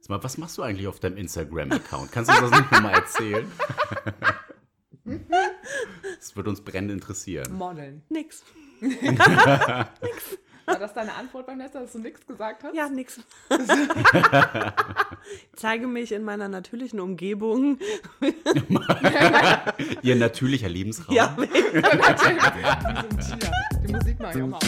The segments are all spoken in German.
Sag mal, was machst du eigentlich auf deinem Instagram-Account? Kannst du uns das nicht nochmal erzählen? Das würde uns brennend interessieren. Modeln. Nix. War das deine Antwort beim letzten Mal, dass du nichts gesagt hast? Ja, nix. Ich zeige mich in meiner natürlichen Umgebung. Ihr natürlicher Lebensraum. Ja, Natürlich. Wie so ein Tier. Die Musik mache ich auch mal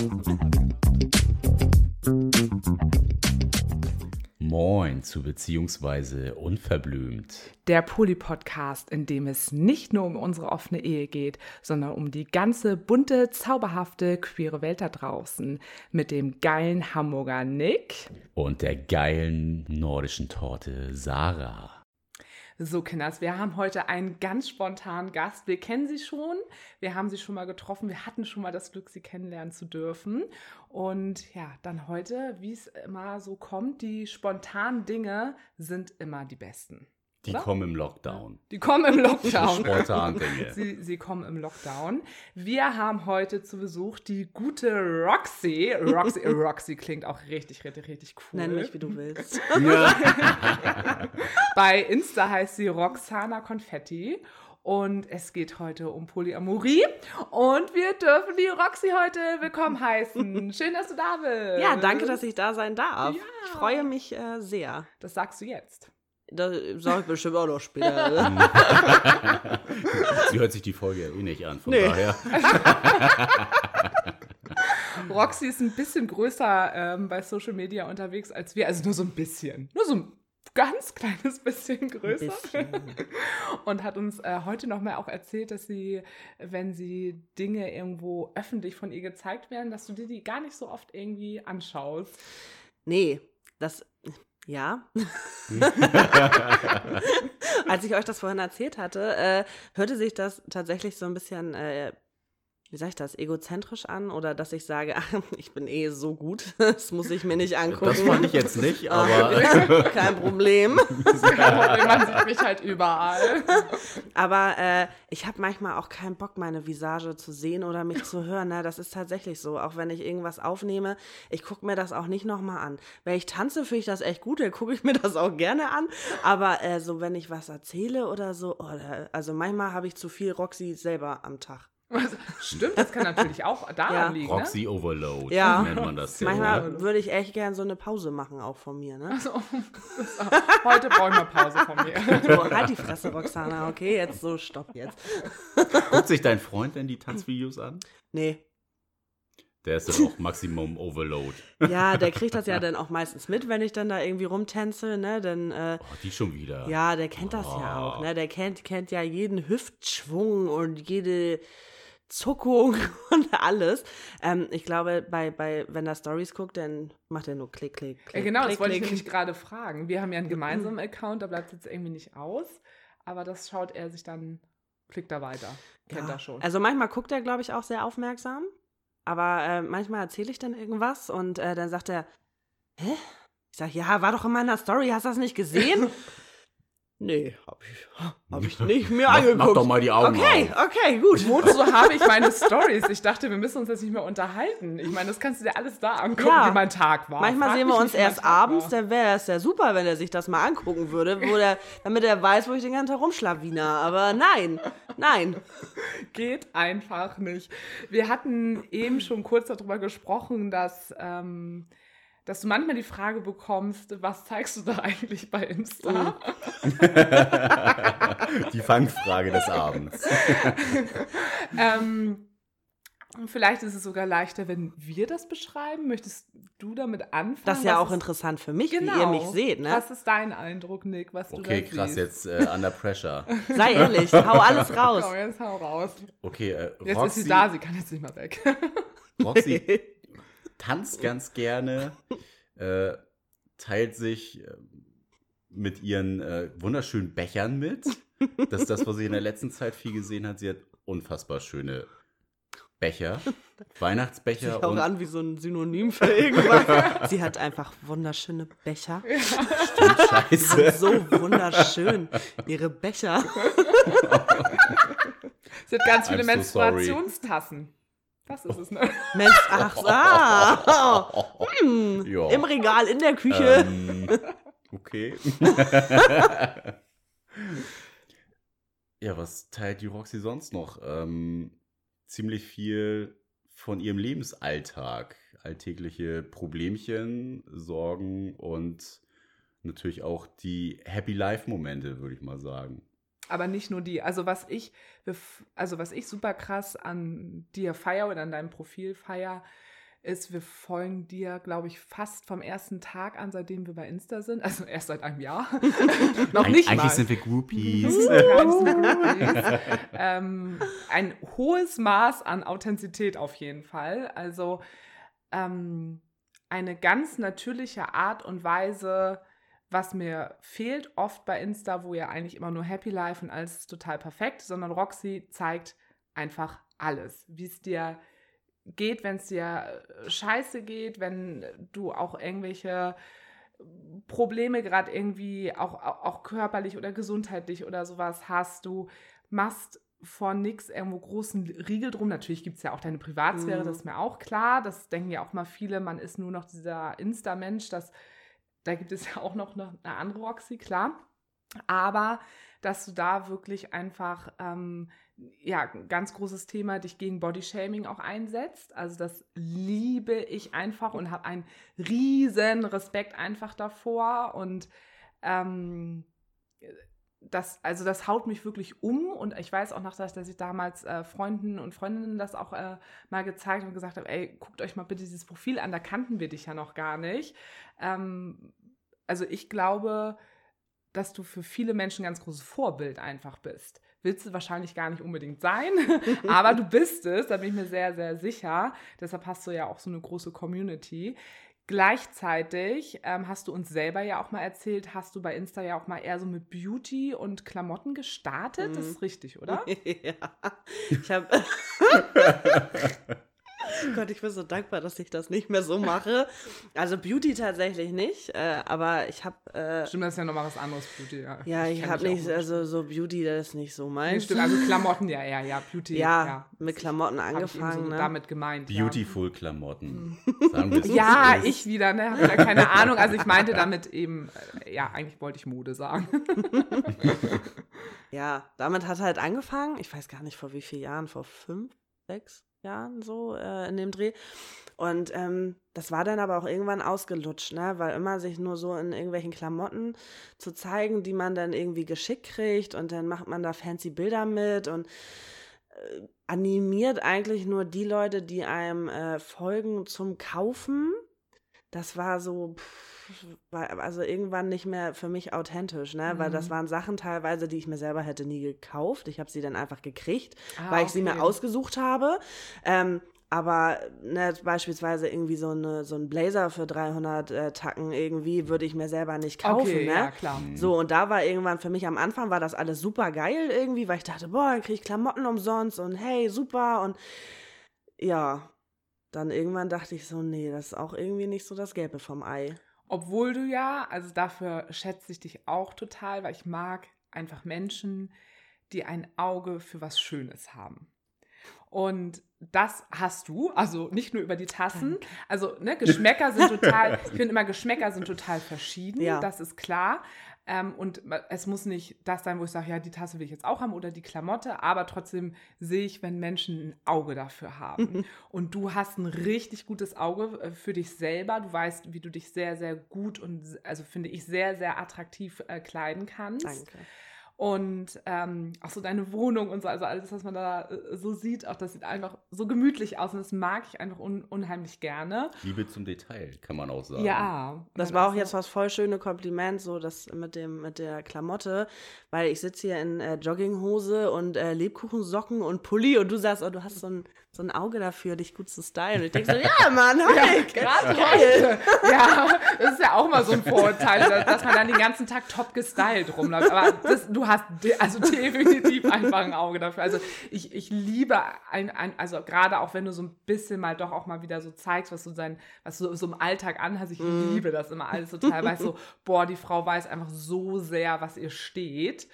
aus. Moin zu Beziehungsweise Unverblümt. Der Poly-Podcast, in dem es nicht nur um unsere offene Ehe geht, sondern um die ganze bunte, zauberhafte, queere Welt da draußen. Mit dem geilen Hamburger Nick. Und der geilen nordischen Torte Sarah. So, Kinders, wir haben heute einen ganz spontanen Gast. Wir kennen sie schon, wir haben sie schon mal getroffen, wir hatten schon mal das Glück, sie kennenlernen zu dürfen. Und ja, dann heute, wie es immer so kommt, die spontanen Dinge sind immer die besten. Die Oder? kommen im Lockdown. Die kommen im Lockdown. Spontan Dinge. Sie kommen im Lockdown. Wir haben heute zu Besuch die gute Roxy. Roxy klingt auch richtig, richtig, richtig cool. nenn mich, wie du willst. Bei Insta heißt sie Roxana Konfetti. Und es geht heute um Polyamorie. Und wir dürfen die Roxy heute willkommen heißen. Schön, dass du da bist. Ja, danke, dass ich da sein darf. Ja. Ich freue mich sehr. Das sagst du jetzt. Das sage ich bestimmt auch noch später. Sie hört sich die Folge eh nicht an, von Nee. daher. Roxy ist ein bisschen größer bei Social Media unterwegs als wir. Also nur so ein bisschen. Nur so ein ganz kleines bisschen größer. Und hat uns heute nochmal auch erzählt, dass sie, wenn sie Dinge irgendwo öffentlich von ihr gezeigt werden, dass du dir die gar nicht so oft irgendwie anschaust. Nee, das... Ja. Als ich euch das vorhin erzählt hatte, hörte sich das tatsächlich so ein bisschen, wie sage ich das, egozentrisch an oder dass ich sage, ach, ich bin eh so gut, das muss ich mir nicht angucken. Das fand ich jetzt nicht, aber Kein Problem. Man sieht mich halt überall. Aber ich habe manchmal auch keinen Bock, meine Visage zu sehen oder mich zu hören. Ne? Das ist tatsächlich so. Auch wenn ich irgendwas aufnehme, ich gucke mir das auch nicht nochmal an. Wenn ich tanze, finde ich das echt gut, dann gucke ich mir das auch gerne an. Aber so, wenn ich was erzähle oder so, also manchmal habe ich zu viel Roxy selber am Tag. Stimmt, das kann natürlich auch daran Ja. liegen. Roxy Overload Ja. nennt man das. Manchmal würde ich echt gern so eine Pause machen, auch von mir. Ne? Also, heute brauchen wir Pause von mir. So, halt die Fresse, Roxana, okay? Jetzt so, stopp jetzt. Guckt sich dein Freund denn die Tanzvideos an? Nee. Der ist dann auch Maximum Overload. Ja, der kriegt das ja dann auch meistens mit, wenn ich dann da irgendwie rumtänzel, ne? Dann, Oh, die schon wieder. ja, der kennt das ja auch, ne? Der kennt ja jeden Hüftschwung und jede Zuckung und alles. Ich glaube, wenn er Stories guckt, dann macht er nur Klick, Klick, Klick. Genau, das Klick, wollte ich Klick. nämlich gerade fragen. Wir haben ja einen gemeinsamen Account, da bleibt es jetzt irgendwie nicht aus. Aber das schaut er sich dann, klickt er weiter. Kennt er schon. Also manchmal guckt er, glaube ich, auch sehr aufmerksam. Aber manchmal erzähle ich dann irgendwas und dann sagt er, hä? Ich sage, ja, war doch in meiner Story, hast du das nicht gesehen? Nee, hab ich nicht mir angeguckt. Mach doch mal die Augen auf. Okay, gut. Wozu habe ich meine Stories? Ich dachte, wir müssen uns jetzt nicht mehr unterhalten. Ich meine, das kannst du dir alles da angucken, Ja. wie mein Tag war. Manchmal Frag sehen mich wir nicht, uns wie mein erst Tag abends, war. dann wäre es ja super, wenn er sich das mal angucken würde, damit er weiß, wo ich den ganzen Tag rumschlawiner. Aber nein. Geht einfach nicht. Wir hatten eben schon kurz darüber gesprochen, dass du manchmal die Frage bekommst, was zeigst du da eigentlich bei Insta? Die Fangfrage des Abends. Vielleicht ist es sogar leichter, wenn wir das beschreiben. Möchtest du damit anfangen? Das ist ja Was auch interessant für mich, genau, wie ihr mich seht, ne? Was ist dein Eindruck, Nick, was du Okay, da krass, siehst? jetzt under pressure. Sei ehrlich, hau alles raus. Komm, jetzt hau raus. Okay, Jetzt Roxy, ist sie da, sie kann jetzt nicht mehr weg. Roxy tanzt ganz gerne, teilt sich mit ihren wunderschönen Bechern mit. Das ist das, was sie in der letzten Zeit viel gesehen hat. Sie hat unfassbar schöne Becher, Weihnachtsbecher. Sich auch an wie so ein Synonym für irgendwas. Sie hat einfach wunderschöne Becher. Die sind so wunderschön. Ihre Becher. Sie hat ganz viele I'm so sorry. Menstruationstassen. Das ist es, ne? Mensch, Ja. im Regal, in der Küche. Okay. Ja, was teilt die Roxy sonst noch? Ziemlich viel von ihrem Lebensalltag. Alltägliche Problemchen, Sorgen und natürlich auch die Happy-Life-Momente, würde ich mal sagen. Aber nicht nur die. Also was ich super krass an dir feiere oder an deinem Profil feiere, ist, wir folgen dir, glaube ich, fast vom ersten Tag an, seitdem wir bei Insta sind. Also erst seit einem Jahr. Noch nicht mal. Eigentlich sind wir Groupies. Ein hohes Maß an Authentizität auf jeden Fall. Also eine ganz natürliche Art und Weise, was mir fehlt oft bei Insta, wo ja eigentlich immer nur Happy Life und alles ist total perfekt, sondern Roxy zeigt einfach alles, wie es dir geht, wenn es dir scheiße geht, wenn du auch irgendwelche Probleme gerade irgendwie auch körperlich oder gesundheitlich oder sowas hast. Du machst vor nix irgendwo großen Riegel drum. Natürlich gibt es ja auch deine Privatsphäre, das ist mir auch klar. Das denken ja auch mal viele, man ist nur noch dieser Insta-Mensch. Da gibt es ja auch noch eine andere Roxy, klar. Aber dass du da wirklich einfach, ein ganz großes Thema, dich gegen Bodyshaming auch einsetzt. Also das liebe ich einfach und habe einen riesen Respekt einfach davor. Und das haut mich wirklich um. Und ich weiß auch noch, dass ich damals Freunden und Freundinnen das auch mal gezeigt und gesagt habe, ey, guckt euch mal bitte dieses Profil an, da kannten wir dich ja noch gar nicht. Also ich glaube, dass du für viele Menschen ein ganz großes Vorbild einfach bist. Willst du wahrscheinlich gar nicht unbedingt sein, aber du bist es, da bin ich mir sehr, sehr sicher. Deshalb hast du ja auch so eine große Community. Gleichzeitig hast du uns selber ja auch mal erzählt, hast du bei Insta ja auch mal eher so mit Beauty und Klamotten gestartet. Das ist richtig, oder? Ja, ich habe... Gott, ich bin so dankbar, dass ich das nicht mehr so mache. Also Beauty tatsächlich nicht, aber ich habe... Stimmt, das ist ja nochmal was anderes, Beauty. Ja, ich habe nicht, also so Beauty, das ist nicht so meins. Nee, stimmt, also Klamotten, ja, Beauty. Ja, mit Klamotten angefangen. So ne? damit gemeint. Beautiful Klamotten. Sagen wir es. Ja, ich wieder, ne? Habe da keine Ahnung. Also ich meinte damit eben, eigentlich wollte ich Mode sagen. Ja, damit hat halt angefangen. Ich weiß gar nicht, vor wie vielen Jahren, vor 5, 6 Jahren so in dem Dreh. Und das war dann aber auch irgendwann ausgelutscht, ne? Weil immer sich nur so in irgendwelchen Klamotten zu zeigen, die man dann irgendwie geschickt kriegt und dann macht man da fancy Bilder mit und animiert eigentlich nur die Leute, die einem folgen zum Kaufen. Das war so, also irgendwann nicht mehr für mich authentisch, ne? Weil das waren Sachen teilweise, die ich mir selber hätte nie gekauft. Ich habe sie dann einfach gekriegt, weil ich sie mir ausgesucht habe. Aber ne, beispielsweise irgendwie so ein Blazer für 300 Tacken irgendwie würde ich mir selber nicht kaufen. Okay, ne? ja, klar. So, und da war irgendwann für mich am Anfang war das alles super geil irgendwie, weil ich dachte, boah, dann kriege ich Klamotten umsonst und hey, super. Und ja, dann irgendwann dachte ich so, nee, das ist auch irgendwie nicht so das Gelbe vom Ei. Obwohl du ja, also dafür schätze ich dich auch total, weil ich mag einfach Menschen, die ein Auge für was Schönes haben. Und das hast du, also nicht nur über die Tassen. Danke. Also ne, Geschmäcker sind total, ich finde immer, Geschmäcker sind total verschieden, Ja. das ist klar. Und es muss nicht das sein, wo ich sage, ja, die Tasse will ich jetzt auch haben oder die Klamotte, aber trotzdem sehe ich, wenn Menschen ein Auge dafür haben. Und du hast ein richtig gutes Auge für dich selber. Du weißt, wie du dich sehr, sehr gut und, also finde ich, sehr, sehr attraktiv kleiden kannst. Danke. Und auch so deine Wohnung und so, also alles, was man da so sieht, auch das sieht einfach so gemütlich aus und das mag ich einfach unheimlich gerne. Liebe zum Detail, kann man auch sagen. Ja. Das war auch jetzt was voll schöne Kompliment, so das mit der Klamotte, weil ich sitze hier in Jogginghose und Lebkuchensocken und Pulli und du sagst, oh, du hast so ein Auge dafür, dich gut zu stylen. Und ich denke so, ja, Mann, hi, Gerade heute. Ja, das ist ja auch mal so ein Vorurteil, dass man dann den ganzen Tag top gestylt rumläuft. Aber du hast also definitiv einfach ein Auge dafür. Also ich liebe also gerade auch wenn du so ein bisschen mal doch auch mal wieder so zeigst, was du so im Alltag anhast. Ich liebe das immer alles total. Weißt so, boah, die Frau weiß einfach so sehr, was ihr steht.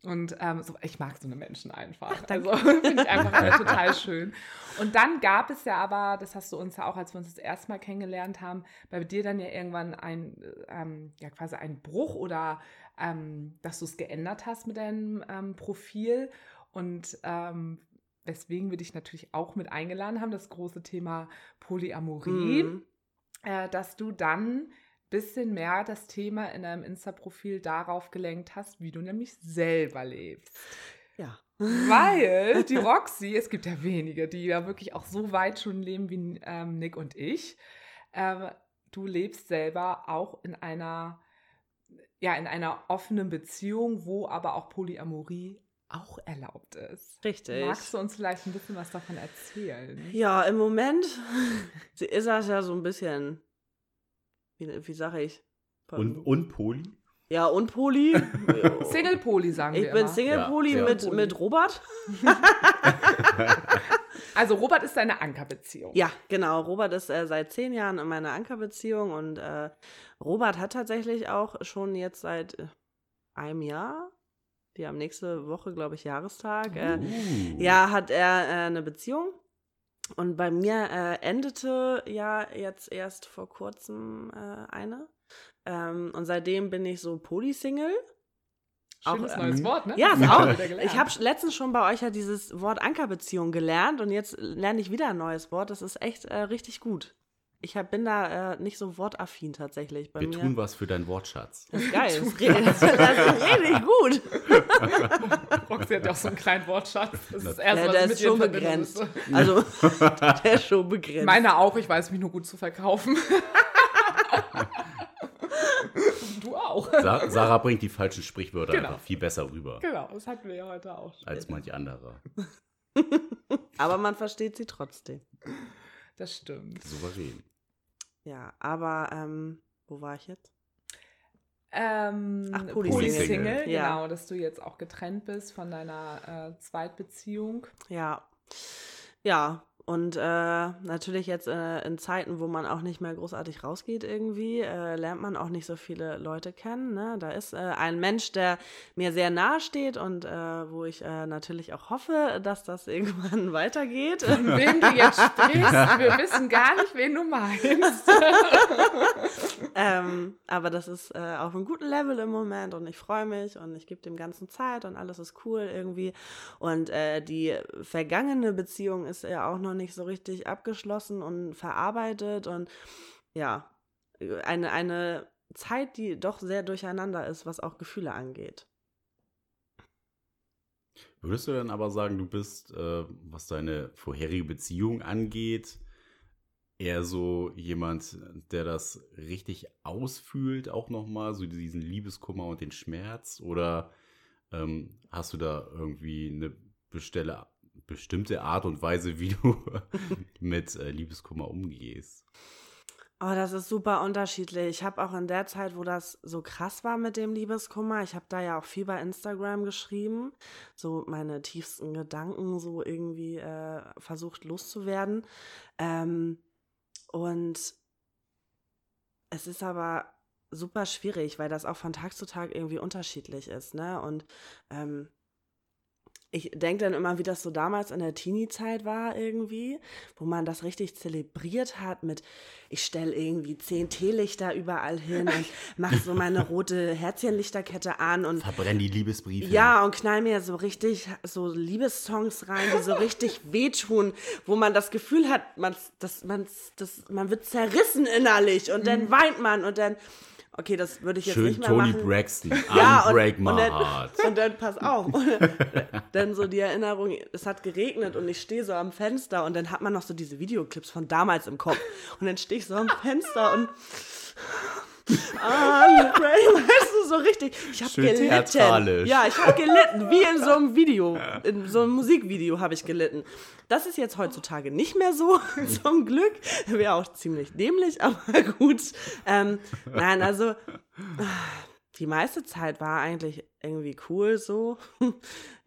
Und ich mag so eine Menschen einfach. Also finde ich einfach total schön. Und dann gab es ja aber, das hast du uns ja auch, als wir uns das erste Mal kennengelernt haben, bei dir dann ja irgendwann quasi ein Bruch oder dass du es geändert hast mit deinem Profil. Und weswegen wir dich natürlich auch mit eingeladen haben, das große Thema Polyamorie, dass du dann bisschen mehr das Thema in deinem Insta-Profil darauf gelenkt hast, wie du nämlich selber lebst. Ja. Weil die Roxy, es gibt ja wenige, die ja wirklich auch so weit schon leben wie Nick und ich. Du lebst selber auch in einer offenen Beziehung, wo aber auch Polyamorie auch erlaubt ist. Richtig. Magst du uns vielleicht ein bisschen was davon erzählen? Ja, im Moment ist das ja so ein bisschen, wie sage ich? Und Poli? Ja, und Poli. Single-Poli, sagen wir Ich bin immer. Single-Poli Ja, mit Robert. Also Robert ist deine Ankerbeziehung. Ja, genau. Robert ist seit 10 Jahren in meiner Ankerbeziehung und Robert hat tatsächlich auch schon jetzt seit einem Jahr, die haben nächste Woche, glaube ich, Jahrestag, hat er eine Beziehung. Und bei mir endete ja jetzt erst vor kurzem eine. Und seitdem bin ich so Poly-Single. Schönes auch, neues Wort, ne? Ja, ist Das auch. haben wir wieder gelernt. Ich habe letztens schon bei euch ja dieses Wort Ankerbeziehung gelernt und jetzt lerne ich wieder ein neues Wort. Das ist echt richtig gut. Ich bin da nicht so wortaffin tatsächlich. Wir tun was für deinen Wortschatz. Das ist geil. Das ist richtig gut. Roxy hat ja auch so einen kleinen Wortschatz. Das ist erst, Ja, was der ich mit ist dir schon in Verbindung begrenzt. setze. Also, der ist schon begrenzt. Meiner auch, ich weiß mich nur gut zu verkaufen. Du auch. Sarah bringt die falschen Sprichwörter Genau. einfach viel besser rüber Genau, das hatten wir ja heute auch schon. als manch anderer. Aber man versteht sie trotzdem. Das stimmt. Souverän. Ja, aber wo war ich jetzt? Polysingle, Polysingle. Ja. genau, dass du jetzt auch getrennt bist von deiner Zweitbeziehung. Ja. Ja, und natürlich jetzt in Zeiten, wo man auch nicht mehr großartig rausgeht irgendwie, lernt man auch nicht so viele Leute kennen. Ne? Da ist ein Mensch, der mir sehr nahe steht und wo ich natürlich auch hoffe, dass das irgendwann weitergeht. Von wem du jetzt sprichst, wir wissen gar nicht, wen du meinst. Aber das ist auf einem guten Level im Moment und ich freue mich und ich gebe dem Ganzen Zeit und alles ist cool irgendwie. Und die vergangene Beziehung ist ja auch noch nicht so richtig abgeschlossen und verarbeitet und ja, eine Zeit, die doch sehr durcheinander ist, was auch Gefühle angeht. Würdest du dann aber sagen, du bist, was deine vorherige Beziehung angeht, eher so jemand, der das richtig ausfühlt, auch nochmal, so diesen Liebeskummer und den Schmerz? Oder hast du da irgendwie eine bestimmte Art und Weise, wie du mit Liebeskummer umgehst? Oh, das ist super unterschiedlich. Ich habe auch in der Zeit, wo das so krass war mit dem Liebeskummer, ich habe da ja auch viel bei Instagram geschrieben, so meine tiefsten Gedanken so irgendwie versucht loszuwerden. Und es ist aber super schwierig, weil das auch von Tag zu Tag irgendwie unterschiedlich ist, ne? Und ich denke dann immer, wie das so damals in der Teenie-Zeit war irgendwie, wo man das richtig zelebriert hat mit, ich stelle irgendwie 10 Teelichter überall hin und mache so meine rote Herzchenlichterkette an und Verbrenn die Liebesbriefe. ja, und knall mir so richtig so Liebessongs rein, die so richtig wehtun, wo man das Gefühl hat, man wird zerrissen innerlich und dann weint man und dann, okay, das würde ich jetzt Schön nicht mehr Toni machen. Braxton, Ja, Unbreak My dann, Heart. und dann, pass auf, dann so die Erinnerung, es hat geregnet und ich stehe so am Fenster und dann hat man noch so diese Videoclips von damals im Kopf und dann stehe ich so am Fenster und weißt du, so richtig, ich habe Schön gelitten. theatralisch. Ja, ich habe gelitten, wie in so einem Video, in so einem Musikvideo habe ich gelitten. Das ist jetzt heutzutage nicht mehr so, zum Glück. Wäre auch ziemlich dämlich, aber gut. Nein, also die meiste Zeit war eigentlich irgendwie cool so.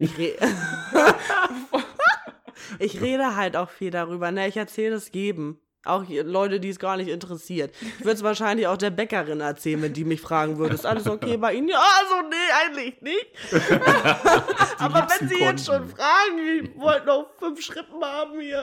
Ich rede halt auch viel darüber, ne? Ich erzähle das jedem. Auch Leute, die es gar nicht interessiert. Ich würde es wahrscheinlich auch der Bäckerin erzählen, wenn die mich fragen würde. Ist alles okay bei Ihnen? Ja, also nee, eigentlich nicht. Aber wenn Sie jetzt schon fragen, ich wollte noch 5 Schrippen haben hier.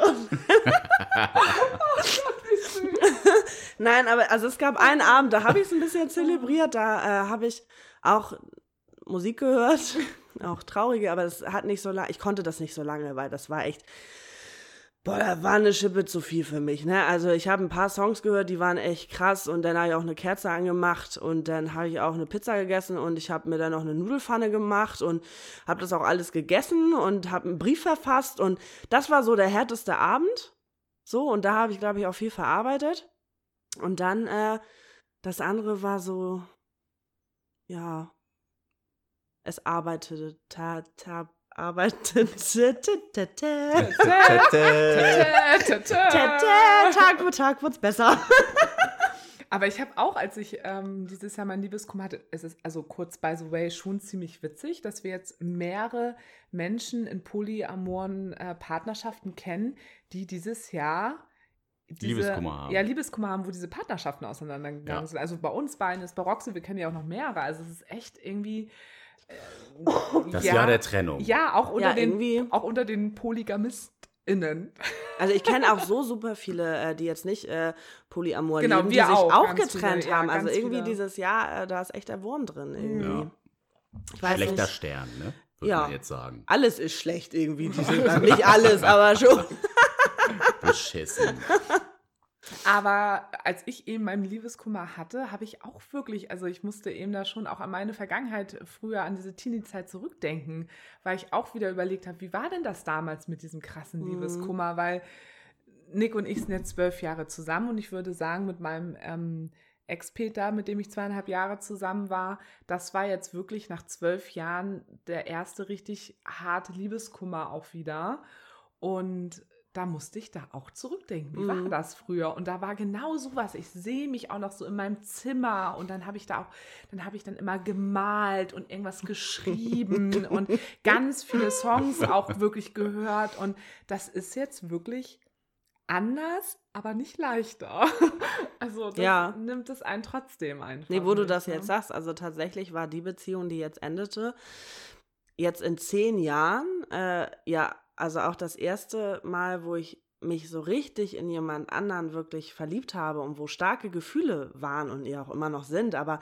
Nein, aber also es gab einen Abend, da habe ich es ein bisschen zelebriert. Da habe ich auch Musik gehört. Auch traurige, aber das hat nicht so lange. Ich konnte das nicht so lange, weil das war echt... Boah, da war eine Schippe zu viel für mich, ne? Also ich habe ein paar Songs gehört, die waren echt krass und dann habe ich auch eine Kerze angemacht und dann habe ich auch eine Pizza gegessen und ich habe mir dann noch eine Nudelpfanne gemacht und habe das auch alles gegessen und habe einen Brief verfasst und das war so der härteste Abend. So, und da habe ich, glaube ich, auch viel verarbeitet. Und dann, das andere war so, ja, es arbeitete, Tag für Tag wird's besser. Aber ich habe auch, als ich dieses Jahr mein Liebeskummer hatte, es ist also kurz by the way schon ziemlich witzig, dass wir jetzt mehrere Menschen in polyamoren Partnerschaften kennen, die dieses Jahr Liebeskummer haben. Ja, Liebeskummer haben, wo diese Partnerschaften auseinandergegangen sind. Also bei uns beiden ist bei Roxy, wir kennen ja auch noch mehrere. Also es ist echt irgendwie... Das Jahr der Trennung. Ja, auch unter den PolygamistInnen. Also ich kenne auch so super viele, die jetzt nicht polyamor genau, leben, die sich auch getrennt viele, haben. ja, Also irgendwie viele. dieses Jahr, da ist echt der Wurm drin irgendwie. Ja. Ich weiß Schlechter nicht. Stern, ne? Würde man jetzt sagen. Alles ist schlecht irgendwie. Nicht alles, aber schon. Beschissen. Aber als ich eben meinen Liebeskummer hatte, habe ich auch wirklich, also ich musste eben da schon auch an meine Vergangenheit früher, an diese Teenie-Zeit zurückdenken, weil ich auch wieder überlegt habe, wie war denn das damals mit diesem krassen Liebeskummer, weil Nick und ich sind jetzt 12 Jahre zusammen und ich würde sagen, mit meinem Ex-Peter, mit dem ich 2,5 Jahre zusammen war, das war jetzt wirklich nach 12 Jahren der erste richtig harte Liebeskummer auch wieder und da musste ich da auch zurückdenken. Wie war das früher? Und da war genau sowas. Ich sehe mich auch noch so in meinem Zimmer und dann habe ich dann immer gemalt und irgendwas geschrieben und ganz viele Songs auch wirklich gehört. Und das ist jetzt wirklich anders, aber nicht leichter. Also das nimmt es einen trotzdem einfach. Nee, wo du das jetzt sagst, also tatsächlich war die Beziehung, die jetzt endete, jetzt in 10 Jahren, also auch das erste Mal, wo ich mich so richtig in jemand anderen wirklich verliebt habe und wo starke Gefühle waren und ja auch immer noch sind, aber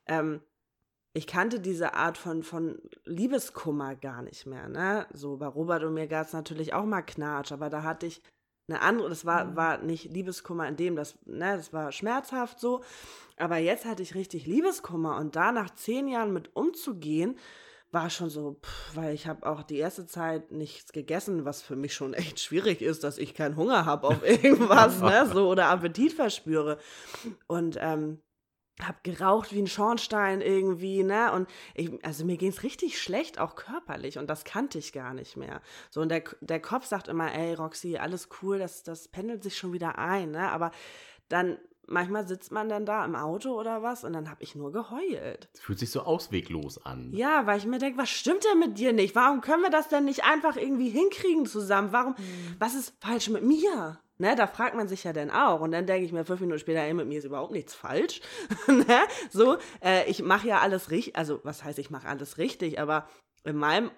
ich kannte diese Art von Liebeskummer gar nicht mehr, ne? So bei Robert und mir gab es natürlich auch mal Knatsch, aber da hatte ich eine andere, das war nicht Liebeskummer in dem, das war schmerzhaft so, aber jetzt hatte ich richtig Liebeskummer und da nach 10 Jahren mit umzugehen, war schon so, weil ich habe auch die erste Zeit nichts gegessen, was für mich schon echt schwierig ist, dass ich keinen Hunger habe auf irgendwas, ne, so, oder Appetit verspüre. Und habe geraucht wie ein Schornstein irgendwie, ne, und also mir ging es richtig schlecht, auch körperlich, und das kannte ich gar nicht mehr. So, und der Kopf sagt immer, ey, Roxy, alles cool, das pendelt sich schon wieder ein, ne, aber dann manchmal sitzt man dann da im Auto oder was und dann habe ich nur geheult. Es fühlt sich so ausweglos an. Ja, weil ich mir denke, was stimmt denn mit dir nicht? Warum können wir das denn nicht einfach irgendwie hinkriegen zusammen? Was ist falsch mit mir? Ne, da fragt man sich ja dann auch. Und dann denke ich mir 5 Minuten später, ey, mit mir ist überhaupt nichts falsch. Ne? So, ich mache ja alles richtig. Also, was heißt, ich mache alles richtig? Aber in meinem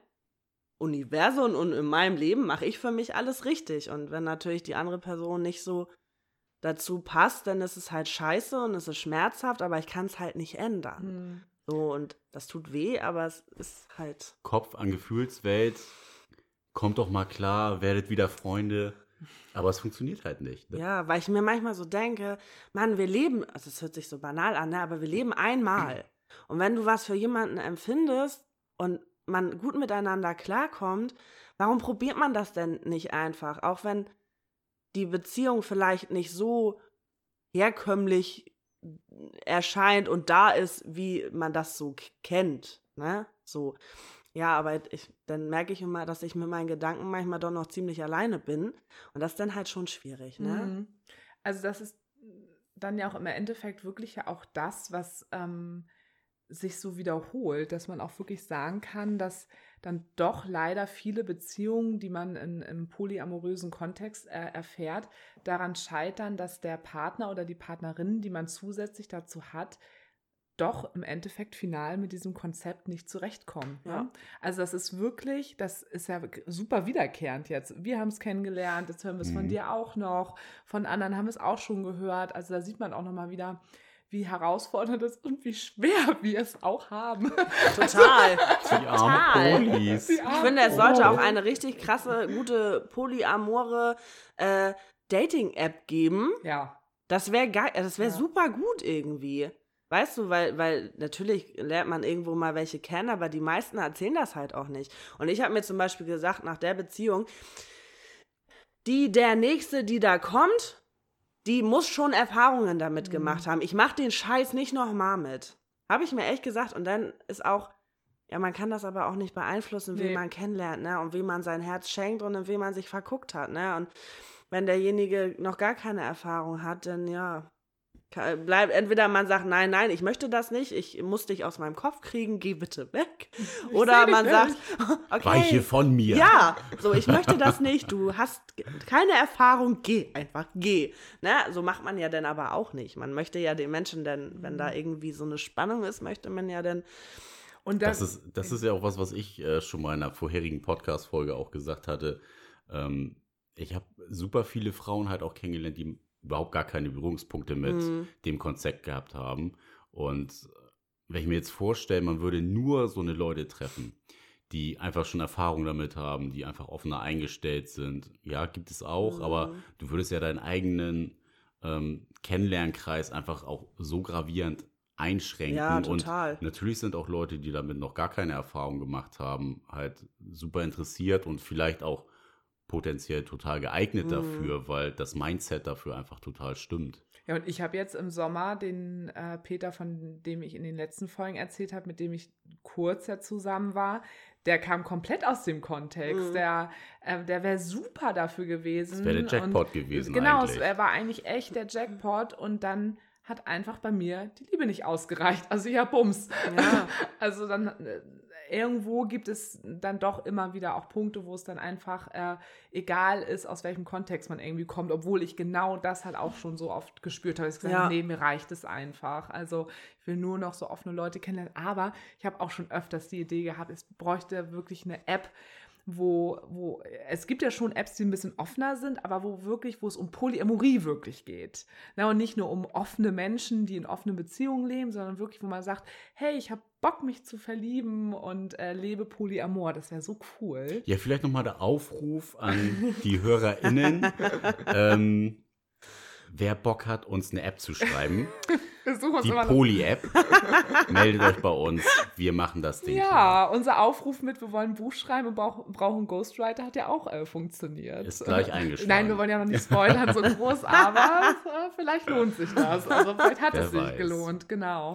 Universum und in meinem Leben mache ich für mich alles richtig. Und wenn natürlich die andere Person nicht so dazu passt, dann ist es halt scheiße und es ist schmerzhaft, aber ich kann es halt nicht ändern. So, und das tut weh, aber es ist halt... Kopf an Gefühlswelt, kommt doch mal klar, werdet wieder Freunde, aber es funktioniert halt nicht. Ne? Ja, weil ich mir manchmal so denke, Mann, wir leben, also es hört sich so banal an, ne, aber wir leben einmal. Und wenn du was für jemanden empfindest und man gut miteinander klarkommt, warum probiert man das denn nicht einfach? Auch wenn die Beziehung vielleicht nicht so herkömmlich erscheint und da ist, wie man das so kennt, ne? So, ja, aber dann merke ich immer, dass ich mit meinen Gedanken manchmal doch noch ziemlich alleine bin und das ist dann halt schon schwierig, ne? Also das ist dann ja auch im Endeffekt wirklich ja auch das, was sich so wiederholt, dass man auch wirklich sagen kann, dass dann doch leider viele Beziehungen, die man im polyamorösen Kontext erfährt, daran scheitern, dass der Partner oder die Partnerin, die man zusätzlich dazu hat, doch im Endeffekt final mit diesem Konzept nicht zurechtkommen. Ja. Ja? Also das ist ja super wiederkehrend jetzt. Wir haben es kennengelernt, jetzt hören wir es von dir auch noch, von anderen haben wir es auch schon gehört. Also da sieht man auch nochmal wieder, wie herausfordernd es und wie schwer wir es auch haben. Total. Die armen Polis. Ich finde, es sollte auch eine richtig krasse, gute polyamore Dating-App geben. Ja. Das wäre geil, das wäre super gut irgendwie. Weißt du, weil natürlich lernt man irgendwo mal welche kennen, aber die meisten erzählen das halt auch nicht. Und ich habe mir zum Beispiel gesagt, nach der Beziehung, der Nächste, die da kommt, die muss schon Erfahrungen damit gemacht haben. Ich mache den Scheiß nicht nochmal mit. Habe ich mir echt gesagt. Und dann ist auch, ja, man kann das aber auch nicht beeinflussen, wen man kennenlernt, ne? Und wem man sein Herz schenkt und in wem man sich verguckt hat, ne? Und wenn derjenige noch gar keine Erfahrung hat, dann ja, bleibt entweder man sagt, nein, ich möchte das nicht, ich muss dich aus meinem Kopf kriegen, geh bitte weg. Oder man sagt, okay. Weiche von mir. Ja, so, ich möchte das nicht, du hast keine Erfahrung, geh, ne? So macht man ja dann aber auch nicht. Man möchte ja den Menschen dann, wenn da irgendwie so eine Spannung ist, möchte man ja dann. Und das ist ja auch was ich schon mal in einer vorherigen Podcast-Folge auch gesagt hatte. Ich habe super viele Frauen halt auch kennengelernt, die überhaupt gar keine Berührungspunkte mit dem Konzept gehabt haben. Und wenn ich mir jetzt vorstelle, man würde nur so eine Leute treffen, die einfach schon Erfahrung damit haben, die einfach offener eingestellt sind. Ja, gibt es auch, aber du würdest ja deinen eigenen Kennenlernkreis einfach auch so gravierend einschränken. Ja, total. Und natürlich sind auch Leute, die damit noch gar keine Erfahrung gemacht haben, halt super interessiert und vielleicht auch potenziell total geeignet dafür, weil das Mindset dafür einfach total stimmt. Ja, und ich habe jetzt im Sommer den Peter, von dem ich in den letzten Folgen erzählt habe, mit dem ich kurz ja zusammen war, der kam komplett aus dem Kontext. Der wäre super dafür gewesen. Das wäre der Jackpot gewesen genau, eigentlich. er war eigentlich echt der Jackpot und dann hat einfach bei mir die Liebe nicht ausgereicht. Also ja, Bums. Ja. Also dann irgendwo gibt es dann doch immer wieder auch Punkte, wo es dann einfach egal ist, aus welchem Kontext man irgendwie kommt, obwohl ich genau das halt auch schon so oft gespürt habe. Ich gesagt habe, nee, mir reicht es einfach. Also ich will nur noch so offene Leute kennenlernen. Aber ich habe auch schon öfters die Idee gehabt, es bräuchte wirklich eine App, wo es gibt ja schon Apps, die ein bisschen offener sind, aber wo es um Polyamorie wirklich geht. Na, und nicht nur um offene Menschen, die in offenen Beziehungen leben, sondern wirklich, wo man sagt, hey, ich habe Bock, mich zu verlieben und lebe Polyamor. Das wäre so cool. Ja, vielleicht nochmal der Aufruf an die HörerInnen. Wer Bock hat, uns eine App zu schreiben, die Poly-App, meldet euch bei uns. Wir machen das Ding. Ja, unser Aufruf mit, wir wollen ein Buch schreiben und brauchen einen Ghostwriter, hat ja auch funktioniert. Ist gleich eingeschlagen. Nein, wir wollen ja noch nicht spoilern, so groß, aber vielleicht lohnt sich das. Also vielleicht hat es sich gelohnt, genau.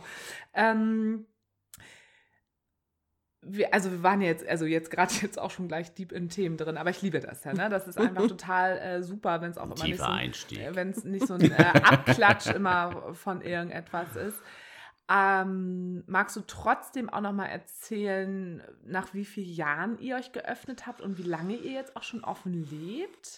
Wir waren jetzt gerade auch schon gleich deep in Themen drin, aber ich liebe das ja, ne? Das ist einfach total super, wenn es auch immer nicht so ein Abklatsch immer von irgendetwas ist. Magst du trotzdem auch noch mal erzählen, nach wie vielen Jahren ihr euch geöffnet habt und wie lange ihr jetzt auch schon offen lebt?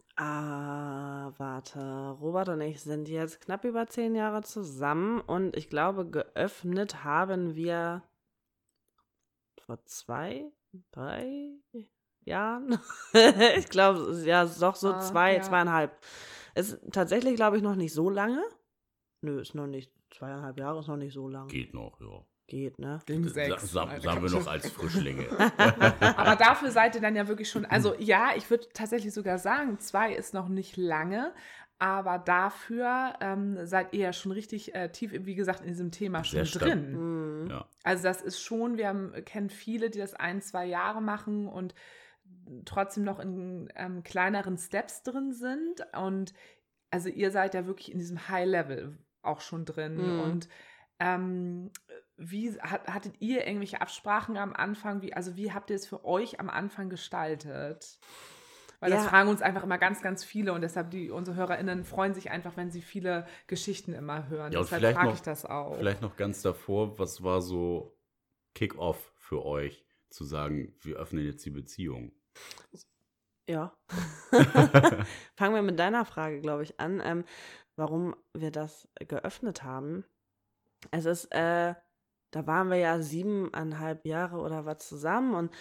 Warte. Robert und ich sind jetzt knapp über 10 Jahre zusammen und ich glaube, geöffnet haben wir vor 2, 3 Jahren. Ich glaube, ja, doch so 2,5. Ist tatsächlich, glaube ich, noch nicht so lange. Nö, ist noch nicht. 2,5 Jahre ist noch nicht so lang. Geht noch, ja. Geht, ne? Ging 6. Sagen wir noch als Frischlinge. Aber dafür seid ihr dann ja wirklich schon, also ja, ich würde tatsächlich sogar sagen, 2 ist noch nicht lange, aber dafür seid ihr ja schon richtig tief, wie gesagt, in diesem Thema schon drin. Ja. Also das ist schon, kennen viele, die das 1-2 Jahre machen und trotzdem noch in kleineren Steps drin sind. Und also ihr seid ja wirklich in diesem High-Level auch schon drin. Und wie hattet ihr irgendwelche Absprachen am Anfang? Wie habt ihr es für euch am Anfang gestaltet? Weil das fragen uns einfach immer ganz, ganz viele und deshalb unsere HörerInnen freuen sich einfach, wenn sie viele Geschichten immer hören. Ja, und deshalb frage ich das auch. Vielleicht noch ganz davor, was war so Kick-Off für euch, zu sagen, wir öffnen jetzt die Beziehung? Ja. Fangen wir mit deiner Frage, glaube ich, an, warum wir das geöffnet haben. Es ist, da waren wir ja 7,5 Jahre oder was zusammen und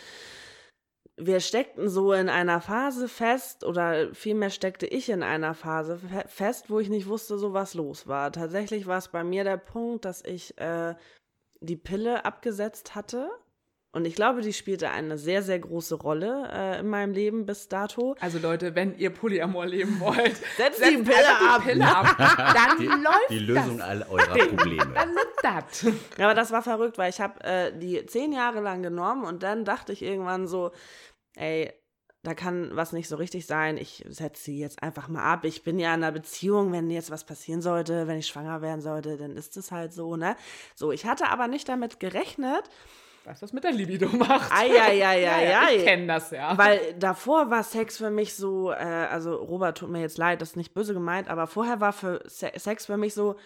wir steckten so in einer Phase fest, oder vielmehr steckte ich in einer Phase fest, wo ich nicht wusste, so was los war. Tatsächlich war es bei mir der Punkt, dass ich die Pille abgesetzt hatte. Und ich glaube, die spielte eine sehr, sehr große Rolle in meinem Leben bis dato. Also Leute, wenn ihr Polyamor leben wollt, setzt die Pille ab. Dann läuft die Lösung das. all eurer Probleme. Dann läuft das. Ja, aber das war verrückt, weil ich habe die 10 Jahre lang genommen und dann dachte ich irgendwann so, ey, da kann was nicht so richtig sein, ich setze sie jetzt einfach mal ab. Ich bin ja in einer Beziehung, wenn jetzt was passieren sollte, wenn ich schwanger werden sollte, dann ist es halt so, ne? So, ich hatte aber nicht damit gerechnet. Was das mit der Libido macht. Ja, ich kenne das ja. Weil davor war Sex für mich so, also Robert, tut mir jetzt leid, das ist nicht böse gemeint, aber vorher war Sex für mich so,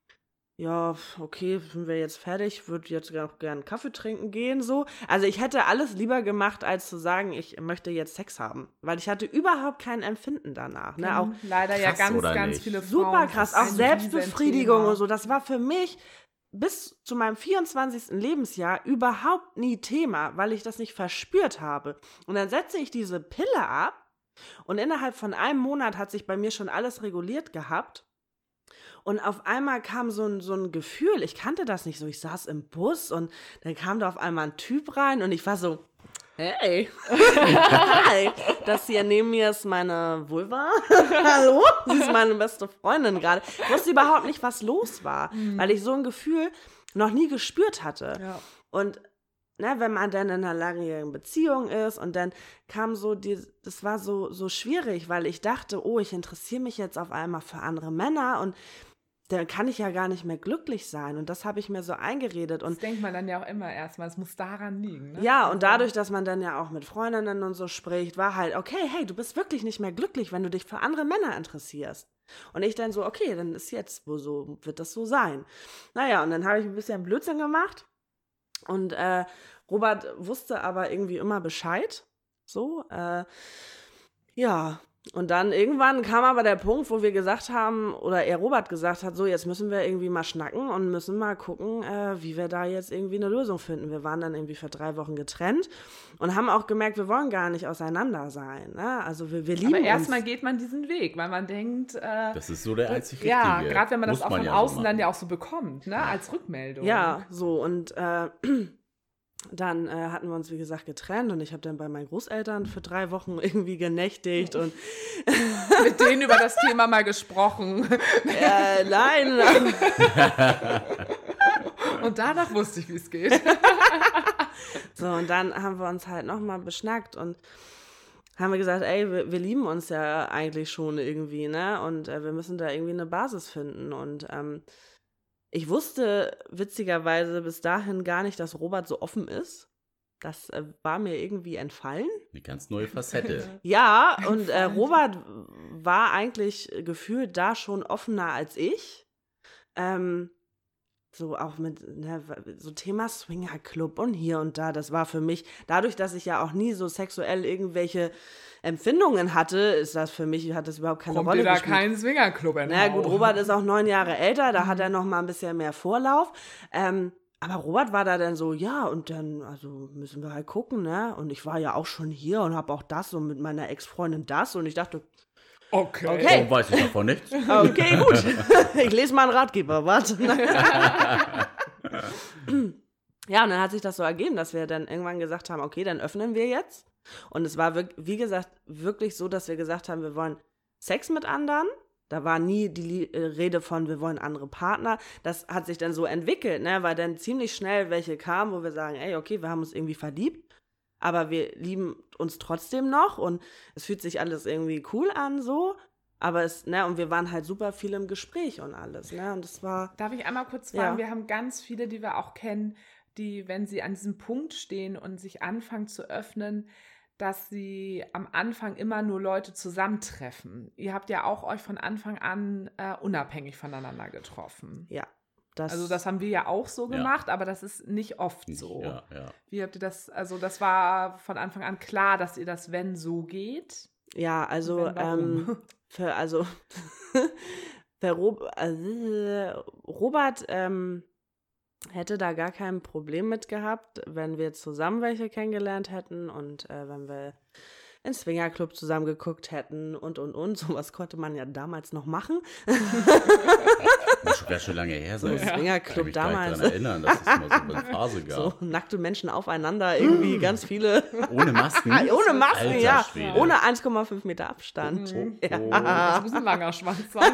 ja, okay, sind wir jetzt fertig, würde jetzt auch gerne Kaffee trinken gehen, so. Also ich hätte alles lieber gemacht, als zu sagen, ich möchte jetzt Sex haben. Weil ich hatte überhaupt kein Empfinden danach. Ne? Auch leider krass, ja ganz, oder ganz nicht? viele Frauen. super krass, auch ein Selbstbefriedigung Riesenthema. und so. Das war für mich bis zu meinem 24. Lebensjahr überhaupt nie Thema, weil ich das nicht verspürt habe. Und dann setze ich diese Pille ab und innerhalb von einem Monat hat sich bei mir schon alles reguliert gehabt. Und auf einmal kam so ein Gefühl, ich kannte das nicht so, ich saß im Bus und dann kam da auf einmal ein Typ rein und ich war so, hey, hi, das hier neben mir ist meine Vulva, hallo, sie ist meine beste Freundin gerade. Ich wusste überhaupt nicht, was los war, weil ich so ein Gefühl noch nie gespürt hatte. Ja. Und ne, wenn man dann in einer langjährigen Beziehung ist und dann kam so, das war so schwierig, weil ich dachte, oh, ich interessiere mich jetzt auf einmal für andere Männer und dann kann ich ja gar nicht mehr glücklich sein. Und das habe ich mir so eingeredet. Und Das denkt man dann ja auch immer erstmal, es muss daran liegen. Ne? ja, und dadurch, dass man dann ja auch mit Freundinnen und so spricht, war halt, okay, hey, du bist wirklich nicht mehr glücklich, wenn du dich für andere Männer interessierst. Und ich dann so, okay, dann ist jetzt, so wird das so sein. Naja, und dann habe ich ein bisschen Blödsinn gemacht. Und Robert wusste aber irgendwie immer Bescheid. So, ja. Und dann irgendwann kam aber der Punkt, wo wir gesagt haben, oder Robert gesagt hat, so, jetzt müssen wir irgendwie mal schnacken und müssen mal gucken, wie wir da jetzt irgendwie eine Lösung finden. Wir waren dann irgendwie für 3 Wochen getrennt und haben auch gemerkt, wir wollen gar nicht auseinander sein. Ne? Also wir lieben uns. Aber erstmal geht man diesen Weg, weil man denkt, Das ist so der einzig richtige. ja, gerade wenn man das Muss auch von ja außen so dann machen. ja auch so bekommt, ne, als Rückmeldung. Ja, so und dann hatten wir uns, wie gesagt, getrennt und ich habe dann bei meinen Großeltern für 3 Wochen irgendwie genächtigt und Mit denen über das Thema mal gesprochen. nein. Und danach wusste ich, wie es geht. So, und dann haben wir uns halt nochmal beschnackt und haben wir gesagt, ey, wir lieben uns ja eigentlich schon irgendwie, ne? Und wir müssen da irgendwie eine Basis finden. Und ich wusste witzigerweise bis dahin gar nicht, dass Robert so offen ist. Das war mir irgendwie entfallen. Eine ganz neue Facette. Ja, und Robert war eigentlich gefühlt da schon offener als ich. So auch mit so Thema Swingerclub und hier und da, das war für mich, dadurch, dass ich ja auch nie so sexuell irgendwelche Empfindungen hatte, ist das für mich, hat das überhaupt keine Kommt Rolle dir da gespielt. kein Swingerclub in Na gut, Hau. Robert ist auch 9 Jahre älter, da hat er noch mal ein bisschen mehr Vorlauf. Aber Robert war da dann so, ja, und dann, also müssen wir halt gucken, ne? Und ich war ja auch schon hier und habe auch das und mit meiner Ex-Freundin das und ich dachte, Okay. Okay. Warum weiß ich davon nichts? okay, gut. Ich lese mal einen Ratgeber, warte. Ja, und dann hat sich das so ergeben, dass wir dann irgendwann gesagt haben, okay, dann öffnen wir jetzt. Und es war, wie gesagt, wirklich so, dass wir gesagt haben, wir wollen Sex mit anderen. Da war nie die Rede von, wir wollen andere Partner. Das hat sich dann so entwickelt, ne, weil dann ziemlich schnell welche kamen, wo wir sagen, ey, okay, wir haben uns irgendwie verliebt. Aber wir lieben uns trotzdem noch und es fühlt sich alles irgendwie cool an, so. Aber und wir waren halt super viel im Gespräch und alles, ne, und es war. Darf ich einmal kurz fragen? Ja. Wir haben ganz viele, die wir auch kennen, die, wenn sie an diesem Punkt stehen und sich anfangen zu öffnen, dass sie am Anfang immer nur Leute zusammentreffen. Ihr habt ja auch euch von Anfang an unabhängig voneinander getroffen. Ja. Also das haben wir ja auch so gemacht, aber das ist nicht oft so. Ja. Wie habt ihr das, also das war von Anfang an klar, dass ihr das, wenn so geht? Ja, also für Robert hätte da gar kein Problem mit gehabt, wenn wir zusammen welche kennengelernt hätten und wenn wir in Swingerclub zusammen geguckt hätten und. Sowas konnte man ja damals noch machen. Das wäre schon lange her sein. So Swingerclub Ich kann mich damals. daran erinnern, dass es mal so eine Phase gab. So nackte Menschen aufeinander, irgendwie ganz viele. Ohne Masken? Ohne Masken, Alter ja. Schwede. Ohne 1,5 Meter Abstand. Das muss ein langer Schwanz sein.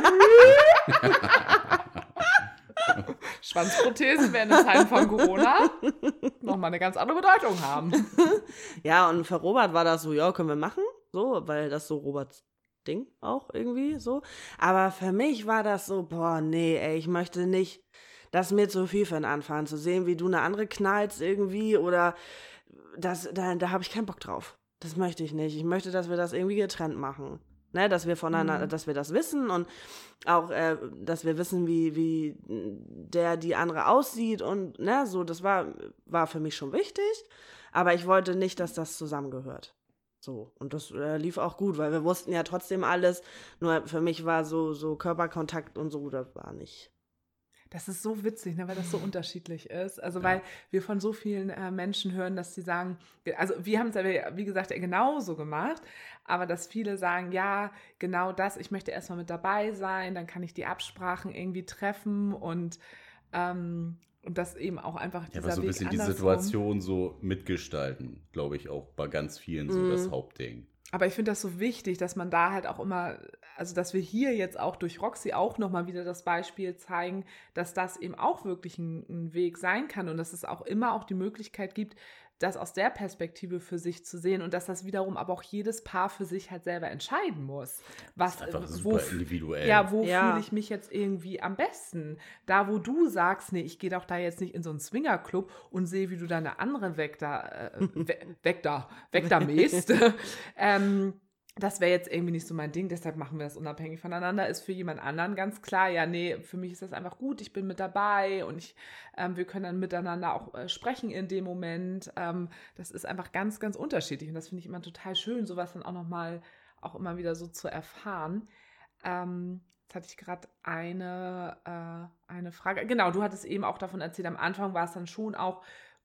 Schwanzprothesen werden in Zeiten von Corona nochmal eine ganz andere Bedeutung haben. Ja, und für Robert war das so, ja, können wir machen, so, weil das so Roberts Ding auch irgendwie so. Aber für mich war das so, boah, nee, ey, ich möchte nicht, das ist mir zu viel für den Anfang, zu sehen, wie du eine andere knallst irgendwie oder da habe ich keinen Bock drauf. Das möchte ich nicht. Ich möchte, dass wir das irgendwie getrennt machen. Ne, dass wir voneinander, dass wir das wissen und auch, dass wir wissen, wie die andere aussieht und ne, so, das war für mich schon wichtig, aber ich wollte nicht, dass das zusammengehört. So, und das lief auch gut, weil wir wussten ja trotzdem alles, nur für mich war so Körperkontakt und so, das war nicht. Das ist so witzig, ne, weil das so unterschiedlich ist. Also weil wir von so vielen Menschen hören, dass sie sagen, also wir haben es ja, wie gesagt, ja genauso gemacht, aber dass viele sagen, ja, genau das, ich möchte erstmal mit dabei sein, dann kann ich die Absprachen irgendwie treffen und das eben auch einfach dieser aber so ein Weg bisschen die andersrum. Situation so mitgestalten, glaube ich, auch bei ganz vielen so das Hauptding. Aber ich finde das so wichtig, dass man da halt auch immer, also dass wir hier jetzt auch durch Roxy auch nochmal wieder das Beispiel zeigen, dass das eben auch wirklich ein Weg sein kann und dass es auch immer auch die Möglichkeit gibt, das aus der Perspektive für sich zu sehen und dass das wiederum aber auch jedes Paar für sich halt selber entscheiden muss. Was, Das ist einfach super individuell. Ja, wo fühle ich mich jetzt irgendwie am besten? Da, wo du sagst, nee, ich gehe doch da jetzt nicht in so einen Swingerclub und sehe, wie du da eine andere weg da mähst. Das wäre jetzt irgendwie nicht so mein Ding, deshalb machen wir das unabhängig voneinander. Ist für jemand anderen ganz klar, ja, nee, für mich ist das einfach gut, ich bin mit dabei und wir können dann miteinander auch sprechen in dem Moment. Das ist einfach ganz, ganz unterschiedlich und das finde ich immer total schön, sowas dann auch immer wieder so zu erfahren. Jetzt hatte ich gerade eine Frage. Genau, du hattest eben auch davon erzählt, am Anfang war es dann schon auch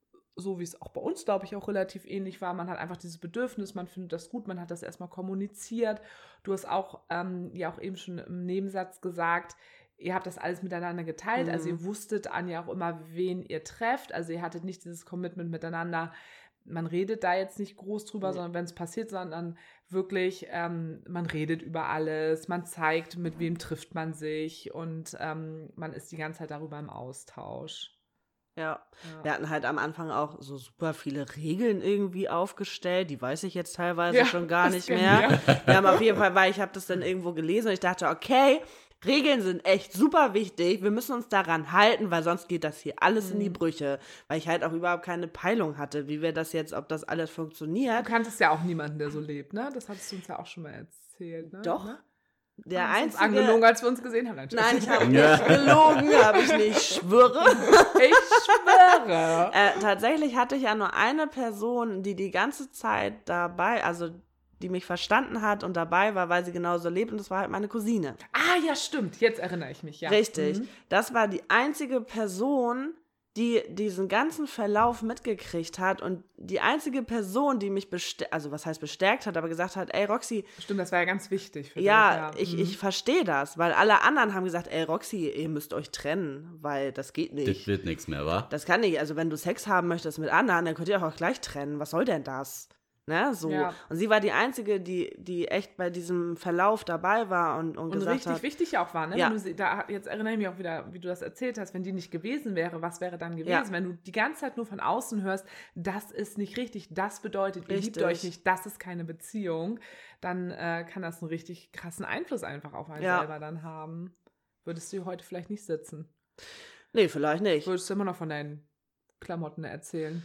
so wie es auch bei uns, glaube ich, auch relativ ähnlich war. Man hat einfach dieses Bedürfnis, man findet das gut, man hat das erstmal kommuniziert. Du hast auch, ja auch eben schon im Nebensatz gesagt, ihr habt das alles miteinander geteilt. Also ihr wusstet ja auch immer, wen ihr trefft. Also ihr hattet nicht dieses Commitment miteinander. Man redet da jetzt nicht groß drüber, sondern wenn es passiert, sondern wirklich, man redet über alles, man zeigt, mit wem trifft man sich und man ist die ganze Zeit darüber im Austausch. Ja, wir hatten halt am Anfang auch so super viele Regeln irgendwie aufgestellt, die weiß ich jetzt teilweise schon gar nicht mehr. Wir haben auf jeden Fall, weil ich habe das dann irgendwo gelesen und ich dachte, okay, Regeln sind echt super wichtig, wir müssen uns daran halten, weil sonst geht das hier alles in die Brüche, weil ich halt auch überhaupt keine Peilung hatte, wie wir das jetzt, ob das alles funktioniert. Du kanntest ja auch niemanden, der so lebt, ne? Das hattest du uns ja auch schon mal erzählt, ne? Doch. Ne? Der Haben einzige... angelogen, als wir uns gesehen haben. Nein, ich habe nicht gelogen, habe ich nicht, ich schwöre. Ich schwöre. Tatsächlich hatte ich ja nur eine Person, die ganze Zeit dabei, also die mich verstanden hat und dabei war, weil sie genauso lebt und das war halt meine Cousine. Ah, ja, stimmt. Jetzt erinnere ich mich, ja. Richtig. Das war die einzige Person, die diesen ganzen Verlauf mitgekriegt hat und die einzige Person, die mich bestärkt hat, aber gesagt hat, ey Roxy. Stimmt, das war ja ganz wichtig für dich. Ja, ich verstehe das, weil alle anderen haben gesagt, ey Roxy, ihr müsst euch trennen, weil das geht nicht. Das wird nichts mehr, wa? Das kann nicht, also wenn du Sex haben möchtest mit anderen, dann könnt ihr auch gleich trennen, was soll denn das? Ne, so. Ja. Und sie war die Einzige, die echt bei diesem Verlauf dabei war und gesagt richtig hat, wichtig auch war, ne? Ja. Wenn du jetzt erinnere ich mich auch wieder, wie du das erzählt hast, wenn die nicht gewesen wäre, was wäre dann gewesen? Ja. Wenn du die ganze Zeit nur von außen hörst, das ist nicht richtig, das bedeutet, ihr liebt euch nicht, das ist keine Beziehung, dann kann das einen richtig krassen Einfluss einfach auf einen selber dann haben. Würdest du heute vielleicht nicht sitzen? Nee, vielleicht nicht. Würdest du immer noch von deinen Klamotten erzählen?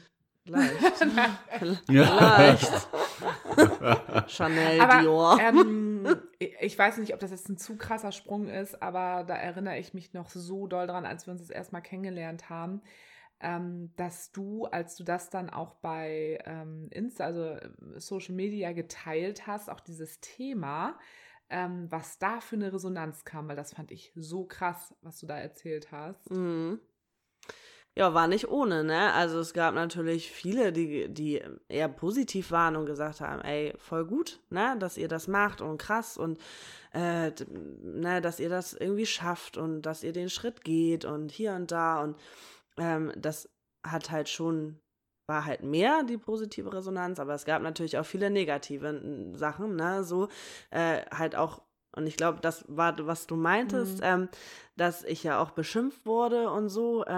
Vielleicht. Ja. Vielleicht. Chanel, Aber Dior. ich weiß nicht, ob das jetzt ein zu krasser Sprung ist, aber da erinnere ich mich noch so doll dran, als wir uns das erstmal kennengelernt haben, dass du, als du das dann auch bei Insta, also Social Media geteilt hast, auch dieses Thema, was da für eine Resonanz kam, weil das fand ich so krass, was du da erzählt hast. Mhm. Ja, war nicht ohne, ne? Also es gab natürlich viele, die eher positiv waren und gesagt haben, ey, voll gut, ne, dass ihr das macht und krass und ne, dass ihr das irgendwie schafft und dass ihr den Schritt geht und hier und da und das hat halt schon, war halt mehr die positive Resonanz, aber es gab natürlich auch viele negative Sachen, ne, so halt auch. Und ich glaube, das war, was du meintest, dass ich ja auch beschimpft wurde und so,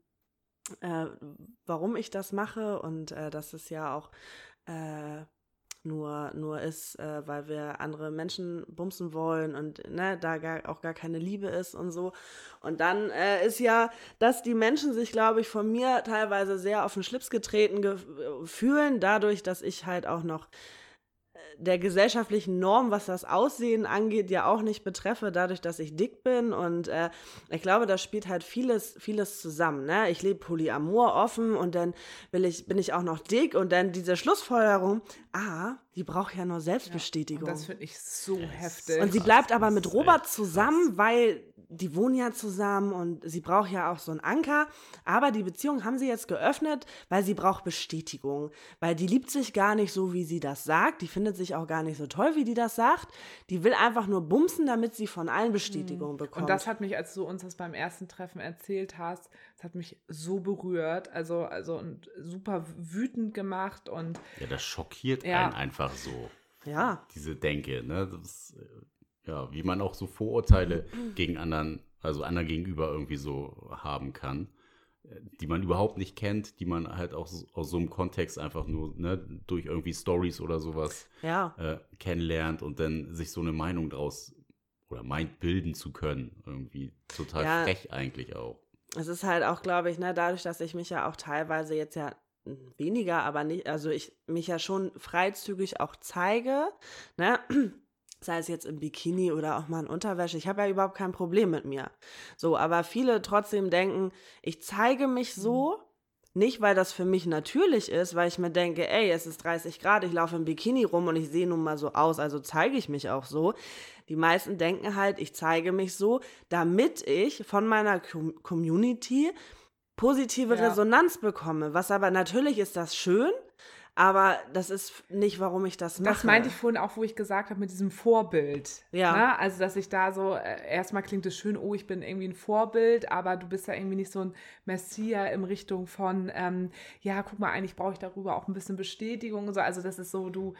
warum ich das mache und dass es ja auch nur ist, weil wir andere Menschen bumsen wollen und ne, da auch gar keine Liebe ist und so. Und dann ist ja, dass die Menschen sich, glaube ich, von mir teilweise sehr auf den Schlips getreten fühlen, dadurch, dass ich halt auch noch der gesellschaftlichen Norm, was das Aussehen angeht, ja auch nicht betreffe, dadurch, dass ich dick bin. Und ich glaube, da spielt halt vieles zusammen. Ne? Ich lebe Polyamor offen und dann bin ich auch noch dick und dann diese Schlussfolgerung, die braucht ja nur Selbstbestätigung. Ja, das finde ich so heftig. Und sie bleibt aber mit Robert zusammen, weil die wohnen ja zusammen und sie braucht ja auch so einen Anker. Aber die Beziehung haben sie jetzt geöffnet, weil sie braucht Bestätigung. Weil die liebt sich gar nicht so, wie sie das sagt. Die findet sich auch gar nicht so toll, wie die das sagt. Die will einfach nur bumsen, damit sie von allen Bestätigung bekommt. Und das hat mich, als du uns das beim ersten Treffen erzählt hast, das hat mich so berührt. Also und super wütend gemacht. Und Ja, das schockiert einen einfach so. Ja. Diese Denke, ne? Das, ja, wie man auch so Vorurteile gegen anderen, also anderen gegenüber irgendwie so haben kann, die man überhaupt nicht kennt, die man halt auch aus so einem Kontext einfach nur durch irgendwie Stories oder sowas kennenlernt und dann sich so eine Meinung draus oder meint bilden zu können. Irgendwie total frech eigentlich auch. Es ist halt auch, glaube ich, ne, dadurch, dass ich mich ja auch teilweise jetzt ja weniger, aber nicht, also ich mich ja schon freizügig auch zeige, ne, sei es jetzt im Bikini oder auch mal in Unterwäsche, ich habe ja überhaupt kein Problem mit mir. So, aber viele trotzdem denken, ich zeige mich so, nicht weil das für mich natürlich ist, weil ich mir denke, ey, es ist 30 Grad, ich laufe im Bikini rum und ich sehe nun mal so aus, also zeige ich mich auch so. Die meisten denken halt, ich zeige mich so, damit ich von meiner Community positive Resonanz bekomme. Was aber natürlich ist das schön, aber das ist nicht, warum ich das mache. Das meinte ich vorhin auch, wo ich gesagt habe, mit diesem Vorbild. Ja. Ne? Also, dass ich da so, erstmal klingt es schön, ich bin irgendwie ein Vorbild, aber du bist ja irgendwie nicht so ein Messias in Richtung von, guck mal, eigentlich brauche ich darüber auch ein bisschen Bestätigung und so. Also, das ist so, du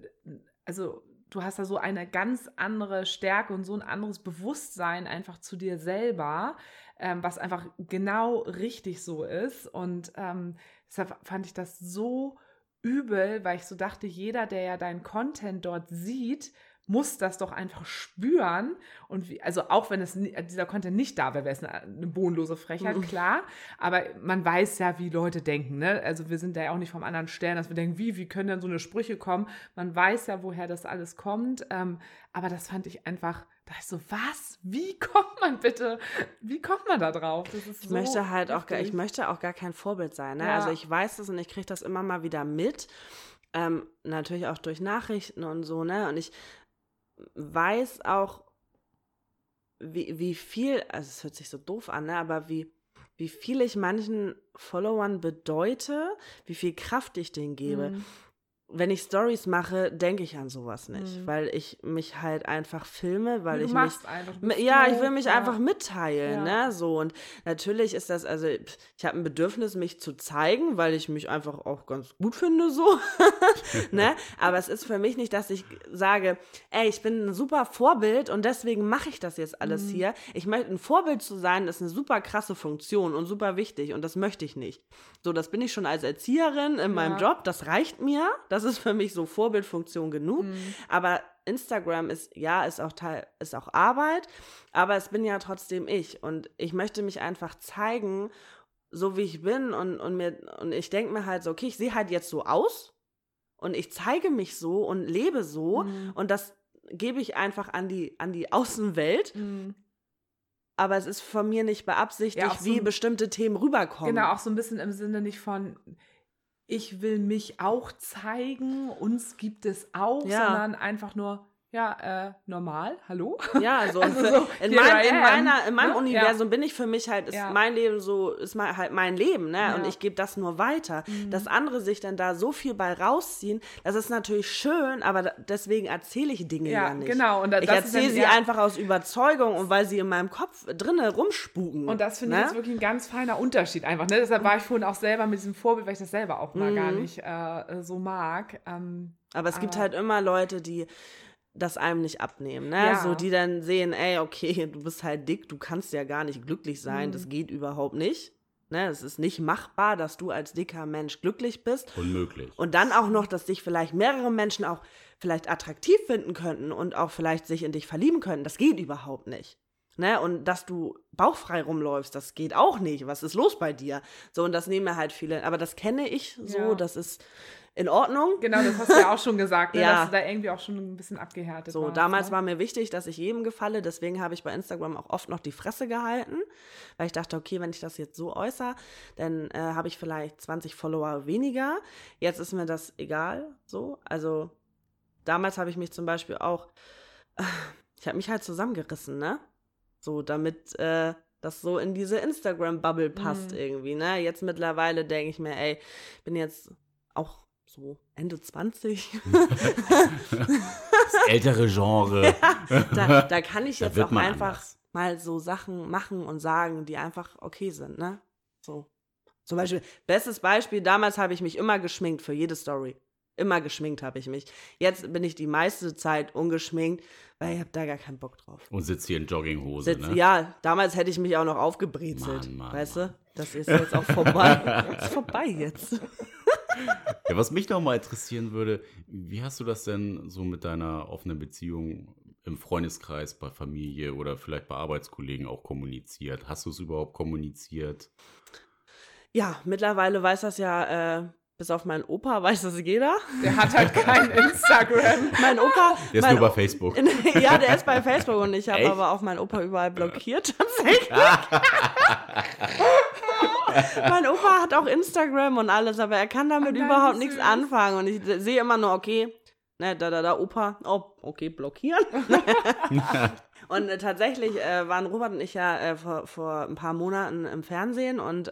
hast da so eine ganz andere Stärke und so ein anderes Bewusstsein einfach zu dir selber, was einfach genau richtig so ist. Und deshalb fand ich das so übel, weil ich so dachte, jeder, der ja deinen Content dort sieht, muss das doch einfach spüren. Und also auch wenn dieser Content nicht da wäre, wäre es eine bodenlose Frechheit, klar. Aber man weiß ja, wie Leute denken. Ne? Also wir sind da ja auch nicht vom anderen Stern, dass wir denken, wie können denn so eine Sprüche kommen? Man weiß ja, woher das alles kommt. Aber das fand ich einfach, da ist so, was? Wie kommt man da drauf? Das ist ich möchte auch gar kein Vorbild sein. Ne? Ja. Also ich weiß das und ich kriege das immer mal wieder mit. Natürlich auch durch Nachrichten und so, ne? Und ich weiß auch, wie viel, also es hört sich so doof an, ne? Aber wie viel ich manchen Followern bedeute, wie viel Kraft ich denen gebe. Wenn ich Stories mache, denke ich an sowas nicht, weil ich mich halt einfach filme, weil ich will mich einfach mitteilen, ne, so. Und natürlich ist das, also ich habe ein Bedürfnis, mich zu zeigen, weil ich mich einfach auch ganz gut finde, so, ne, aber es ist für mich nicht, dass ich sage, ey, ich bin ein super Vorbild und deswegen mache ich das jetzt alles hier. Ich möchte ein Vorbild zu sein, ist eine super krasse Funktion und super wichtig und das möchte ich nicht. So, das bin ich schon als Erzieherin in meinem Job, das reicht mir, das ist für mich so Vorbildfunktion genug, aber Instagram ist auch Arbeit, aber es bin ja trotzdem ich und ich möchte mich einfach zeigen so wie ich bin und ich denke mir halt so, okay, ich sehe halt jetzt so aus und ich zeige mich so und lebe so und das gebe ich einfach an die Außenwelt. Aber es ist von mir nicht beabsichtigt, wie bestimmte Themen rüberkommen. Genau, auch so ein bisschen im Sinne nicht von, ich will mich auch zeigen, uns gibt es auch, sondern einfach nur, normal, hallo? Ja, also in meinem Universum bin ich für mich halt, ist mein Leben so, ist halt mein Leben, ne? Ja. Und ich gebe das nur weiter. Dass andere sich dann da so viel bei rausziehen, das ist natürlich schön, aber deswegen erzähle ich Dinge ja nicht. Genau. Und ich erzähle sie einfach aus Überzeugung und weil sie in meinem Kopf drinne rumspuken. Und das finde ich jetzt wirklich ein ganz feiner Unterschied einfach, ne? Deshalb war ich vorhin auch selber mit diesem Vorbild, weil ich das selber auch mal gar nicht so mag. Aber es gibt halt immer Leute, die das einem nicht abnehmen, ne? So, die dann sehen, ey, okay, du bist halt dick, du kannst ja gar nicht glücklich sein, das geht überhaupt nicht, ne? Es ist nicht machbar, dass du als dicker Mensch glücklich bist. Unmöglich. Und dann auch noch, dass dich vielleicht mehrere Menschen auch vielleicht attraktiv finden könnten und auch vielleicht sich in dich verlieben könnten, das geht überhaupt nicht. Ne? Und dass du bauchfrei rumläufst, das geht auch nicht. Was ist los bei dir? So, und das nehmen mir halt viele, aber das kenne ich so, das ist in Ordnung. Genau, das hast du ja auch schon gesagt, ne? Dass du da irgendwie auch schon ein bisschen abgehärtet warst. So, damals war mir wichtig, dass ich jedem gefalle, deswegen habe ich bei Instagram auch oft noch die Fresse gehalten, weil ich dachte, okay, wenn ich das jetzt so äußere, dann habe ich vielleicht 20 Follower weniger. Jetzt ist mir das egal, so. Also, damals habe ich mich zum Beispiel auch, ich habe mich halt zusammengerissen, ne? So, damit das so in diese Instagram-Bubble passt irgendwie, ne? Jetzt mittlerweile denke ich mir, ey, bin jetzt auch so Ende 20. Das ältere Genre. Da kann ich jetzt auch einfach mal so Sachen machen und sagen, die einfach okay sind, ne? So. Zum Beispiel, bestes Beispiel, damals habe ich mich immer geschminkt für jede Story. Immer geschminkt habe ich mich. Jetzt bin ich die meiste Zeit ungeschminkt, weil ich habe da gar keinen Bock drauf. Und sitzt hier in Jogginghose, ne? Ja, damals hätte ich mich auch noch aufgebrezelt. Mann, weißt du? Das ist jetzt auch vorbei. Ist vorbei jetzt. Ja, was mich noch mal interessieren würde, wie hast du das denn so mit deiner offenen Beziehung im Freundeskreis, bei Familie oder vielleicht bei Arbeitskollegen auch kommuniziert? Hast du es überhaupt kommuniziert? Ja, mittlerweile weiß das ja, bis auf meinen Opa weiß das jeder. Der hat halt kein Instagram. Mein Opa. Der ist nur bei Facebook. Ja, der ist bei Facebook und ich habe aber auch meinen Opa überall blockiert, tatsächlich. Mein Opa hat auch Instagram und alles, aber er kann damit überhaupt nichts anfangen. Und ich sehe immer nur, okay, ne, Opa, oh, okay, blockieren. Und tatsächlich waren Robert und ich ja vor ein paar Monaten im Fernsehen und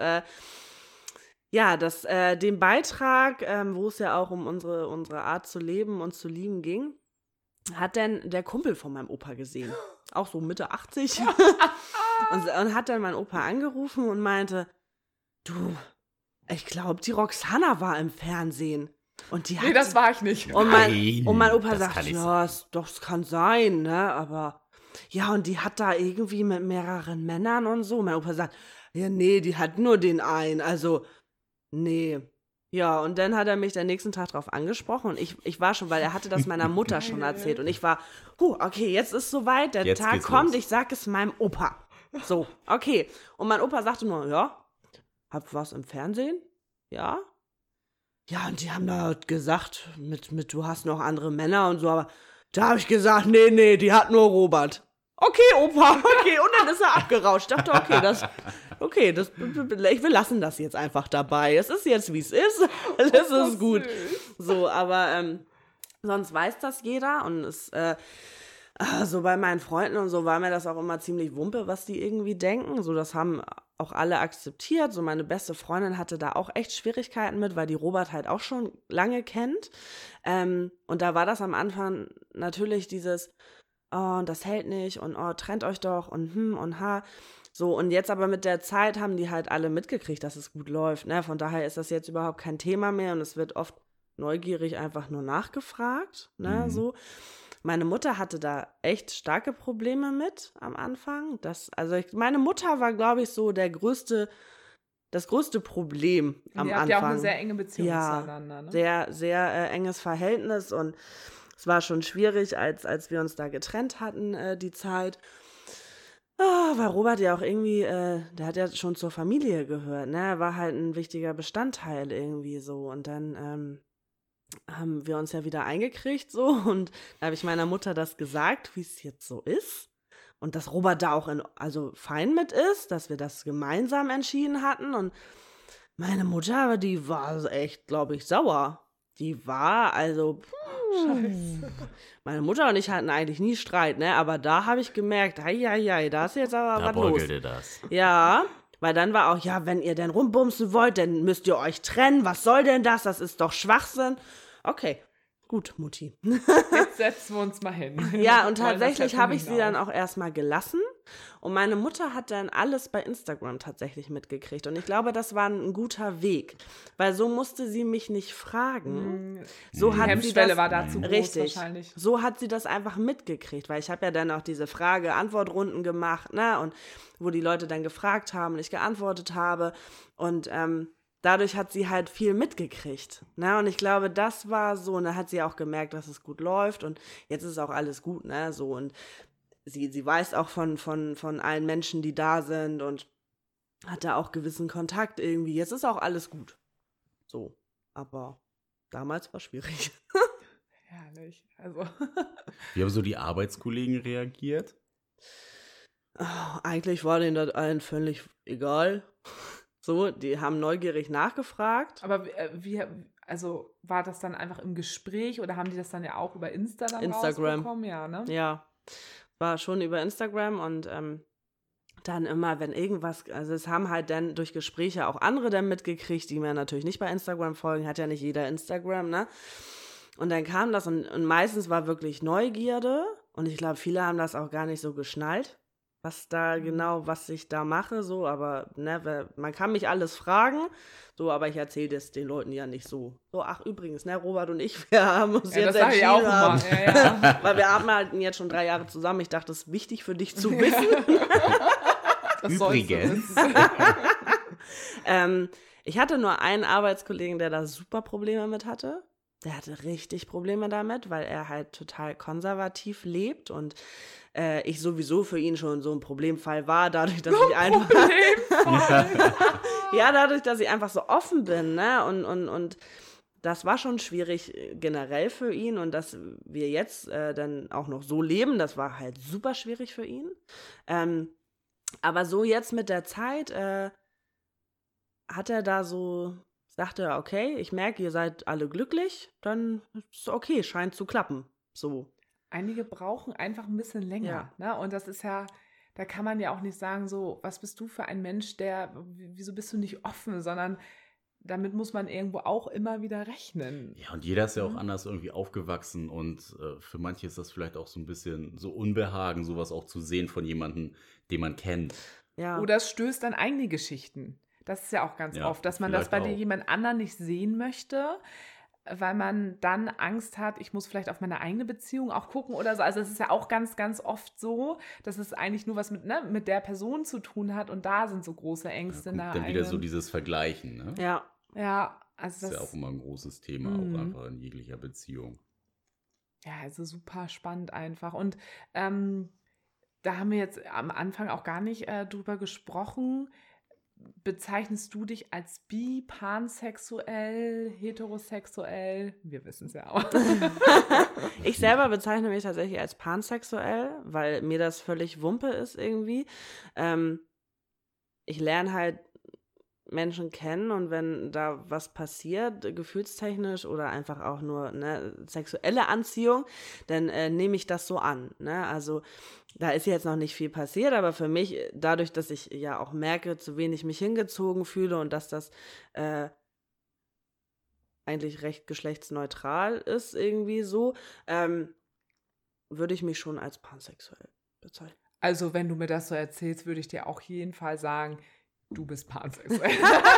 den Beitrag, wo es ja auch um unsere Art zu leben und zu lieben ging, hat dann der Kumpel von meinem Opa gesehen. Auch so Mitte 80. und hat dann meinen Opa angerufen und meinte, du, ich glaube, die Roxana war im Fernsehen. Und die hat, nee, das war ich nicht. Und mein Opa sagt, ja, das kann sein, ne, aber ja, und die hat da irgendwie mit mehreren Männern und so. Mein Opa sagt, ja, nee, die hat nur den einen, also, nee. Ja, und dann hat er mich den nächsten Tag drauf angesprochen und ich war schon, weil er hatte das meiner Mutter schon erzählt und ich war, okay, jetzt ist soweit, der jetzt Tag kommt, los. Ich sag es meinem Opa. So, okay. Und mein Opa sagte nur, ja, hab was im Fernsehen? Ja. Ja, und die haben da gesagt, mit du hast noch andere Männer und so, aber da habe ich gesagt, nee, die hat nur Robert. Okay, Opa, okay. Und dann ist er abgerauscht. Ich dachte, wir lassen das jetzt einfach dabei. Es ist jetzt, wie es ist. Alles ist gut. So, aber sonst weiß das jeder. Und es, so bei meinen Freunden und so war mir das auch immer ziemlich Wumpe, was die irgendwie denken. So, das haben auch alle akzeptiert. So, meine beste Freundin hatte da auch echt Schwierigkeiten mit, weil die Robert halt auch schon lange kennt. Und da war das am Anfang natürlich dieses, oh, das hält nicht und oh, trennt euch doch und ha. So, und jetzt aber mit der Zeit haben die halt alle mitgekriegt, dass es gut läuft. Ne? Von daher ist das jetzt überhaupt kein Thema mehr und es wird oft neugierig einfach nur nachgefragt. Ne? So. Meine Mutter hatte da echt starke Probleme mit am Anfang. Meine Mutter war, glaube ich, so das größte Problem am Anfang. Ihr habt ja auch eine sehr enge Beziehung zueinander. Ne? Sehr, sehr enges Verhältnis und es war schon schwierig, als wir uns da getrennt hatten, die Zeit. Weil Robert ja auch irgendwie, der hat ja schon zur Familie gehört, ne? Er war halt ein wichtiger Bestandteil irgendwie so. Und dann haben wir uns ja wieder eingekriegt so. Und da habe ich meiner Mutter das gesagt, wie es jetzt so ist. Und dass Robert da auch also fein mit ist, dass wir das gemeinsam entschieden hatten. Und meine Mutter, die war echt, glaube ich, sauer. Die war also. Scheiße. Meine Mutter und ich hatten eigentlich nie Streit, ne? Aber da habe ich gemerkt, hei, da ist jetzt aber Da was los. beugelte das. Ja, weil dann war auch, ja, wenn ihr denn rumbumsen wollt, dann müsst ihr euch trennen. Was soll denn das? Das ist doch Schwachsinn. Okay, gut, Mutti. Jetzt setzen wir uns mal hin. Ja, und Wir wollen das tatsächlich ja habe ich sie hinaus. dann auch erstmal gelassen. Und meine Mutter hat dann alles bei Instagram tatsächlich mitgekriegt. Und ich glaube, das war ein guter Weg. Weil so musste sie mich nicht fragen. So Die hat sie Hemmschwelle das, war da zu groß richtig. wahrscheinlich. So hat sie das einfach mitgekriegt. Weil ich habe ja dann auch diese Frage-Antwort-Runden gemacht, ne? Und wo die Leute dann gefragt haben und ich geantwortet habe. Und dadurch hat sie halt viel mitgekriegt. Ne? Und ich glaube, das war so. Und da hat sie auch gemerkt, dass es gut läuft. Und jetzt ist auch alles gut, ne? So. Und sie weiß auch von allen Menschen, die da sind und hat da auch gewissen Kontakt irgendwie. Jetzt ist auch alles gut. So. Aber damals war schwierig. Herrlich. Also. Wie haben so die Arbeitskollegen reagiert? Eigentlich war denen das allen völlig egal. So, die haben neugierig nachgefragt. Aber also war das dann einfach im Gespräch oder haben die das dann ja auch über Insta dann Instagram. rausbekommen? Ja, ne? Ja, war schon über Instagram und dann immer, wenn irgendwas, also es haben halt dann durch Gespräche auch andere dann mitgekriegt, die mir natürlich nicht bei Instagram folgen, hat ja nicht jeder Instagram, ne? Und dann kam das und meistens war wirklich Neugierde und ich glaube, viele haben das auch gar nicht so geschnallt, was da genau, was ich da mache, so, aber ne, man kann mich alles fragen, so, aber ich erzähle das den Leuten ja nicht so. So, ach übrigens, ne, Robert und ich, wir haben uns Ja, jetzt das sage ich auch entschieden immer. Ja. weil wir arbeiten jetzt schon 3 Jahre zusammen. Ich dachte, das ist wichtig für dich zu wissen. Das sollst du Übrigens. wissen. Ich hatte nur einen Arbeitskollegen, der da super Probleme mit hatte. Der hatte richtig Probleme damit, weil er halt total konservativ lebt und ich sowieso für ihn schon so ein Problemfall war, dadurch, dass ich einfach ja, dadurch, dass ich einfach so offen bin, ne? Und das war schon schwierig generell für ihn und dass wir jetzt dann auch noch so leben, das war halt super schwierig für ihn. Aber so jetzt mit der Zeit hat er da so, sagte er, okay, ich merke, ihr seid alle glücklich, dann ist okay, scheint zu klappen. So. Einige brauchen einfach ein bisschen länger. Ja. Ne? Und das ist ja, da kann man ja auch nicht sagen, so, was bist du für ein Mensch, wieso bist du nicht offen, sondern damit muss man irgendwo auch immer wieder rechnen. Ja, und jeder ist ja auch anders irgendwie aufgewachsen und für manche ist das vielleicht auch so ein bisschen so Unbehagen, sowas auch zu sehen von jemandem, den man kennt. Ja. Oder es stößt an eigene Geschichten. Das ist ja auch ganz Ja, oft, dass man das bei vielleicht auch. jemand anderen nicht sehen möchte, weil man dann Angst hat, ich muss vielleicht auf meine eigene Beziehung auch gucken oder so. Also es ist ja auch ganz, ganz oft so, dass es eigentlich nur was mit der Person zu tun hat und da sind so große Ängste. Ja, dann wieder so dieses Vergleichen, ne? Ja. Ja, also Das ist ja auch immer ein großes Thema, auch einfach in jeglicher Beziehung. Ja, also super spannend einfach. Und da haben wir jetzt am Anfang auch gar nicht drüber gesprochen. Bezeichnest du dich als bi, pansexuell, heterosexuell? Wir wissen es ja auch. Ich selber bezeichne mich tatsächlich als pansexuell, weil mir das völlig Wumpe ist irgendwie. Ich lerne halt Menschen kennen und wenn da was passiert, gefühlstechnisch oder einfach auch nur sexuelle Anziehung, dann nehme ich das so an. Ne? Also da ist jetzt noch nicht viel passiert, aber für mich, dadurch, dass ich ja auch merke, zu wen ich mich hingezogen fühle und dass das eigentlich recht geschlechtsneutral ist, irgendwie so, würde ich mich schon als pansexuell bezeichnen. Also wenn du mir das so erzählst, würde ich dir auch jeden Fall sagen, du bist pansexuell.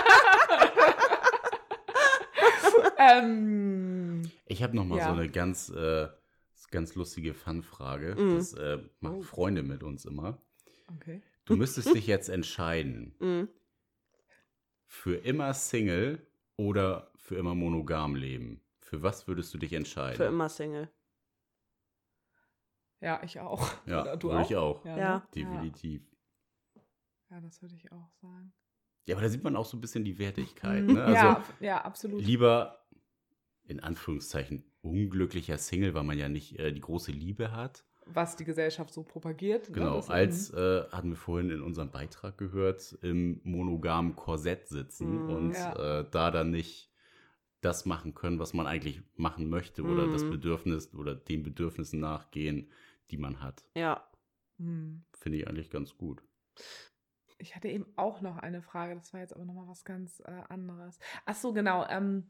Ich habe noch mal Ja. so eine ganz lustige Fun-Frage. Das machen Freunde mit uns immer. Okay. Du müsstest dich jetzt entscheiden, Mhm. für immer Single oder für immer monogam leben. Für was würdest du dich entscheiden? Für immer Single. Ja, ich auch. Ja, Oder du würde auch? ich auch. Ja, Ja. ne? Definitiv. Ja, das würde ich auch sagen. Ja, aber da sieht man auch so ein bisschen die Wertigkeit. Mhm. Ne? Also Ja, absolut. lieber, in Anführungszeichen, unglücklicher Single, weil man ja nicht die große Liebe hat. Was die Gesellschaft so propagiert. Genau, Ne? Das, als hatten wir vorhin in unserem Beitrag gehört, im monogamen Korsett sitzen und da dann nicht das machen können, was man eigentlich machen möchte oder das Bedürfnis oder den Bedürfnissen nachgehen, die man hat. Ja. Finde ich eigentlich ganz gut. Ich hatte eben auch noch eine Frage, das war jetzt aber nochmal was ganz anderes. Ach so, genau.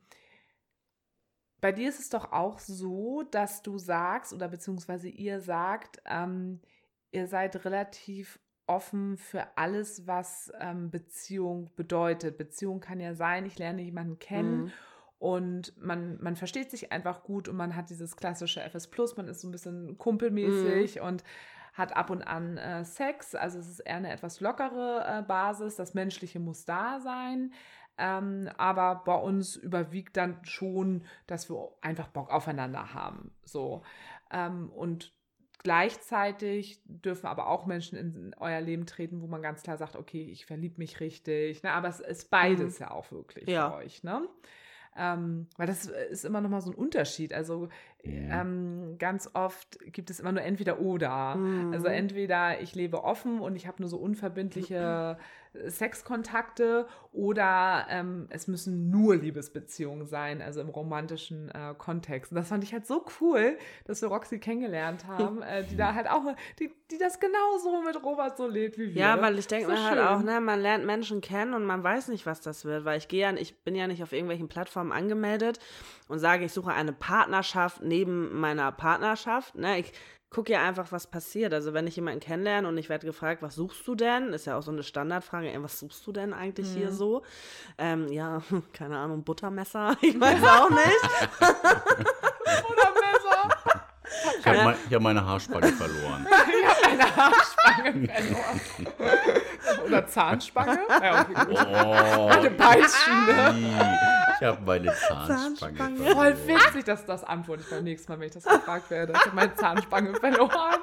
Bei dir ist es doch auch so, dass du sagst, oder beziehungsweise ihr sagt, ihr seid relativ offen für alles, was Beziehung bedeutet. Beziehung kann ja sein, ich lerne jemanden kennen und man versteht sich einfach gut und man hat dieses klassische FS+, man ist so ein bisschen kumpelmäßig und hat ab und an Sex, also es ist eher eine etwas lockere Basis, das Menschliche muss da sein, aber bei uns überwiegt dann schon, dass wir einfach Bock aufeinander haben, so. Und gleichzeitig dürfen aber auch Menschen in euer Leben treten, wo man ganz klar sagt, okay, ich verliebe mich richtig, ne? Aber es ist beides ja auch wirklich für euch, ne? Weil das ist immer nochmal so ein Unterschied. Also ganz oft gibt es immer nur entweder oder. Also entweder ich lebe offen und ich habe nur so unverbindliche Sexkontakte oder es müssen nur Liebesbeziehungen sein, also im romantischen Kontext. Und das fand ich halt so cool, dass wir Roxy kennengelernt haben, die da halt auch, die das genauso mit Robert so lebt wie wir. Ja, weil ich denke so mir halt schön. auch, ne, man lernt Menschen kennen und man weiß nicht, was das wird, weil ich bin ja nicht auf irgendwelchen Plattformen angemeldet und sage, ich suche eine Partnerschaft neben meiner Partnerschaft, ne, ich gucke ja einfach, was passiert. Also wenn ich jemanden kennenlerne und ich werde gefragt, was suchst du denn? Ist ja auch so eine Standardfrage, was suchst du denn eigentlich hier so? Ja, keine Ahnung, Buttermesser, ich weiß auch nicht. Oder Messer. Ich hab meine Haarspange verloren. Ich habe eine Haarspange verloren. Oder Zahnspange? Ja, okay, gut. Eine Beißschiene. Ich habe meine Zahnspange verloren. Voll witzig, dass das antworte ich beim nächsten Mal, wenn ich das gefragt werde. Ich habe meine Zahnspange verloren.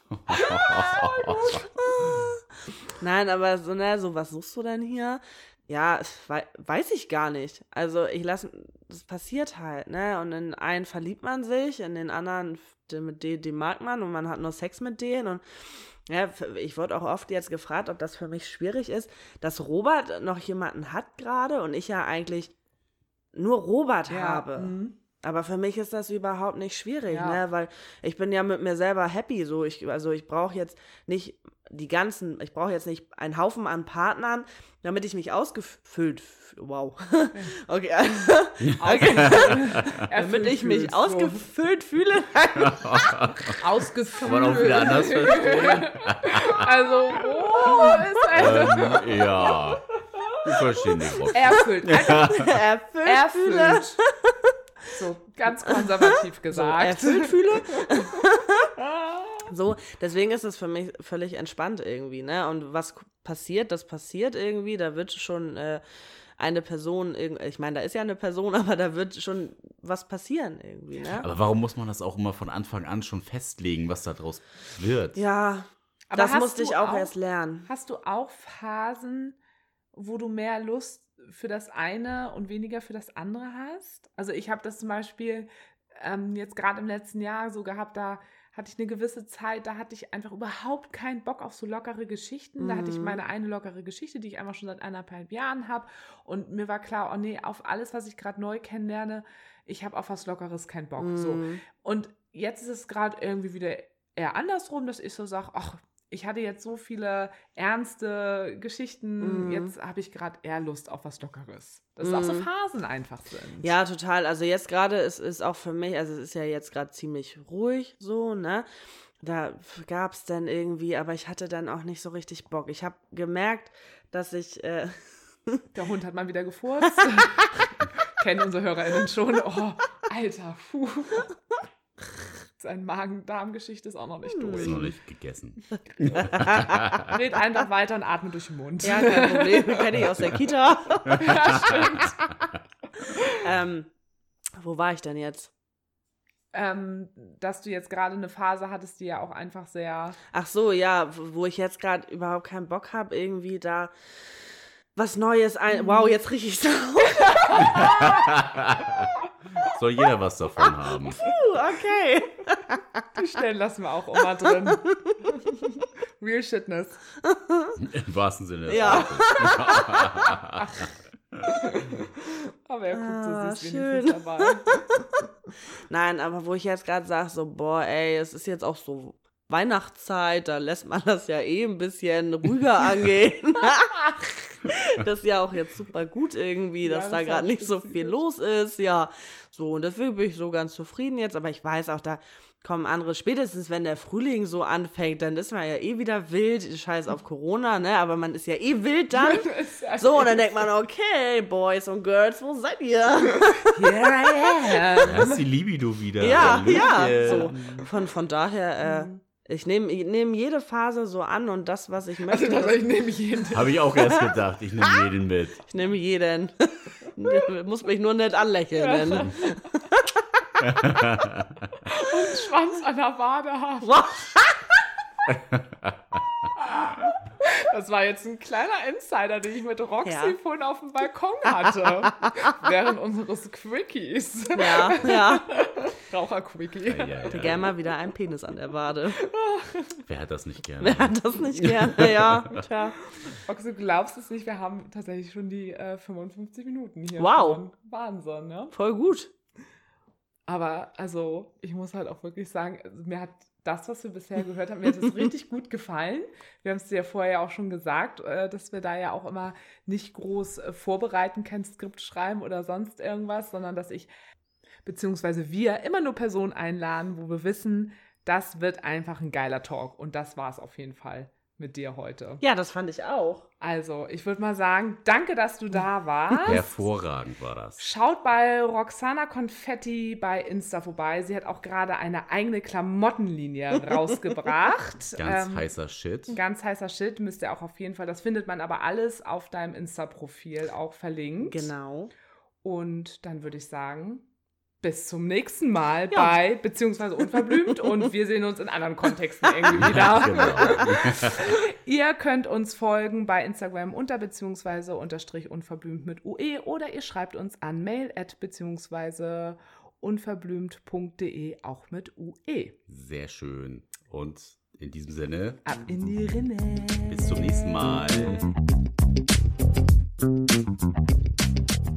Nein, aber so, ne, so, was suchst du denn hier? Ja, weiß ich gar nicht. Also das passiert halt, ne? Und in einen verliebt man sich, in den anderen, den mag man und man hat nur Sex mit denen. Und ja, ich wurde auch oft jetzt gefragt, ob das für mich schwierig ist, dass Robert noch jemanden hat gerade und ich ja eigentlich nur Robert habe. Aber für mich ist das überhaupt nicht schwierig, ne? Weil ich bin ja mit mir selber happy. So, ich brauche jetzt nicht ich brauche jetzt nicht einen Haufen an Partnern, damit ich mich ausgefüllt, okay. Damit ich mich ausgefüllt fühle. Ausgefüllt. Kann man auch wieder anders verstehen. Also, ist Ja, ich verstehe nicht. erfüllt. Erfüllt. So, ganz konservativ gesagt. So, erfüllt fühle. So, deswegen ist es für mich völlig entspannt irgendwie, ne? Und was passiert, das passiert irgendwie. Da wird schon eine Person, ich meine, da ist ja eine Person, aber da wird schon was passieren irgendwie, ne? Aber warum muss man das auch immer von Anfang an schon festlegen, was daraus wird? Ja, Aber das hast musste ich du auch erst lernen. Hast du auch Phasen, wo du mehr Lust für das eine und weniger für das andere hast? Also ich habe das zum Beispiel jetzt gerade im letzten Jahr so gehabt, da hatte ich eine gewisse Zeit, da hatte ich einfach überhaupt keinen Bock auf so lockere Geschichten. Da hatte ich meine eine lockere Geschichte, die ich einfach schon seit 1,5 Jahren habe. Und mir war klar, oh nee, auf alles, was ich gerade neu kennenlerne, ich habe auf was Lockeres keinen Bock. So. Und jetzt ist es gerade irgendwie wieder eher andersrum, dass ich so sage, ach, ich hatte jetzt so viele ernste Geschichten, jetzt habe ich gerade eher Lust auf was Lockeres. Dass es auch so Phasen einfach sind. Ja, total. Also jetzt gerade ist auch für mich, also es ist ja jetzt gerade ziemlich ruhig so, ne? Da gab es dann irgendwie, aber ich hatte dann auch nicht so richtig Bock. Ich habe gemerkt, dass ich Der Hund hat mal wieder gefurzt. Kennen unsere HörerInnen schon. Oh, Alter, puh. Seine Magen-Darm-Geschichte ist auch noch nicht durch. Ist noch nicht gegessen. Red einfach weiter und atme durch den Mund. ja, kein Problem, kenne ich aus der Kita. Ja, stimmt. Wo war ich denn jetzt? dass du jetzt gerade eine Phase hattest, die ja auch einfach sehr... Ach so, ja, wo ich jetzt gerade überhaupt keinen Bock habe, irgendwie da was Neues Wow, jetzt rieche ich so. Soll jeder was davon haben. Okay. Die Stellen lassen wir auch immer drin. Real Shitness. Im wahrsten Sinne des Ja. Wortes. Aber er guckt so süß schön. wenigstens dabei. Nein, aber wo ich jetzt gerade sage, so, boah, ey, es ist jetzt auch so Weihnachtszeit, da lässt man das ja ein bisschen ruhiger angehen. Das ist ja auch jetzt super gut irgendwie, dass da gerade nicht so viel los ist. Ja, so, und deswegen bin ich so ganz zufrieden jetzt, aber ich weiß auch, da kommen andere, spätestens wenn der Frühling so anfängt, dann ist man ja wieder wild, Scheiß auf Corona, ne, aber man ist ja wild dann. So, und dann denkt man, okay, Boys und Girls, wo seid ihr? Here I am. Da ist die Libido wieder. Ja, Hallöchen. so, von daher, ich nehm jede Phase so an und das, was ich möchte. Also, ich nehme jeden. Habe ich auch erst gedacht, ich nehme jeden mit. Ich nehme jeden. Muss mich nur nett anlächeln. Und Schwanz an der Wade haben. Das war jetzt ein kleiner Insider, den ich mit Roxy vorhin auf dem Balkon hatte. Während unseres Quickies. Ja. Raucher-Quickie. Ja. Hätte gerne mal wieder einen Penis an der Wade. Wer hat das nicht gerne? Wer hat das nicht gerne? Ja, tja. Roxy, du glaubst es nicht, wir haben tatsächlich schon die 55 Minuten hier. Wow. Schon. Wahnsinn, ne? Voll gut. Aber also, ich muss halt auch wirklich sagen, also, mir hat das, was wir bisher gehört haben, mir hat es richtig gut gefallen. Wir haben es dir ja vorher auch schon gesagt, dass wir da ja auch immer nicht groß vorbereiten, kein Skript schreiben oder sonst irgendwas, sondern dass beziehungsweise wir immer nur Personen einladen, wo wir wissen, das wird einfach ein geiler Talk. Und das war es auf jeden Fall mit dir heute. Ja, das fand ich auch. Also, ich würde mal sagen, danke, dass du da warst. Hervorragend war das. Schaut bei Roxana Confetti bei Insta vorbei. Sie hat auch gerade eine eigene Klamottenlinie rausgebracht. Ganz heißer Shit. Ganz heißer Shit, müsst ihr auch auf jeden Fall. Das findet man aber alles auf deinem Insta-Profil auch verlinkt. Genau. Und dann würde ich sagen, bis zum nächsten Mal bei beziehungsweise Unverblümt und wir sehen uns in anderen Kontexten irgendwie wieder. Genau. Ihr könnt uns folgen bei Instagram beziehungsweise unterstrich unverblümt mit UE oder ihr schreibt uns an mail@beziehungsweise unverblümt.de auch mit UE. Sehr schön. Und in diesem Sinne, Ab in die Rinne. bis zum nächsten Mal.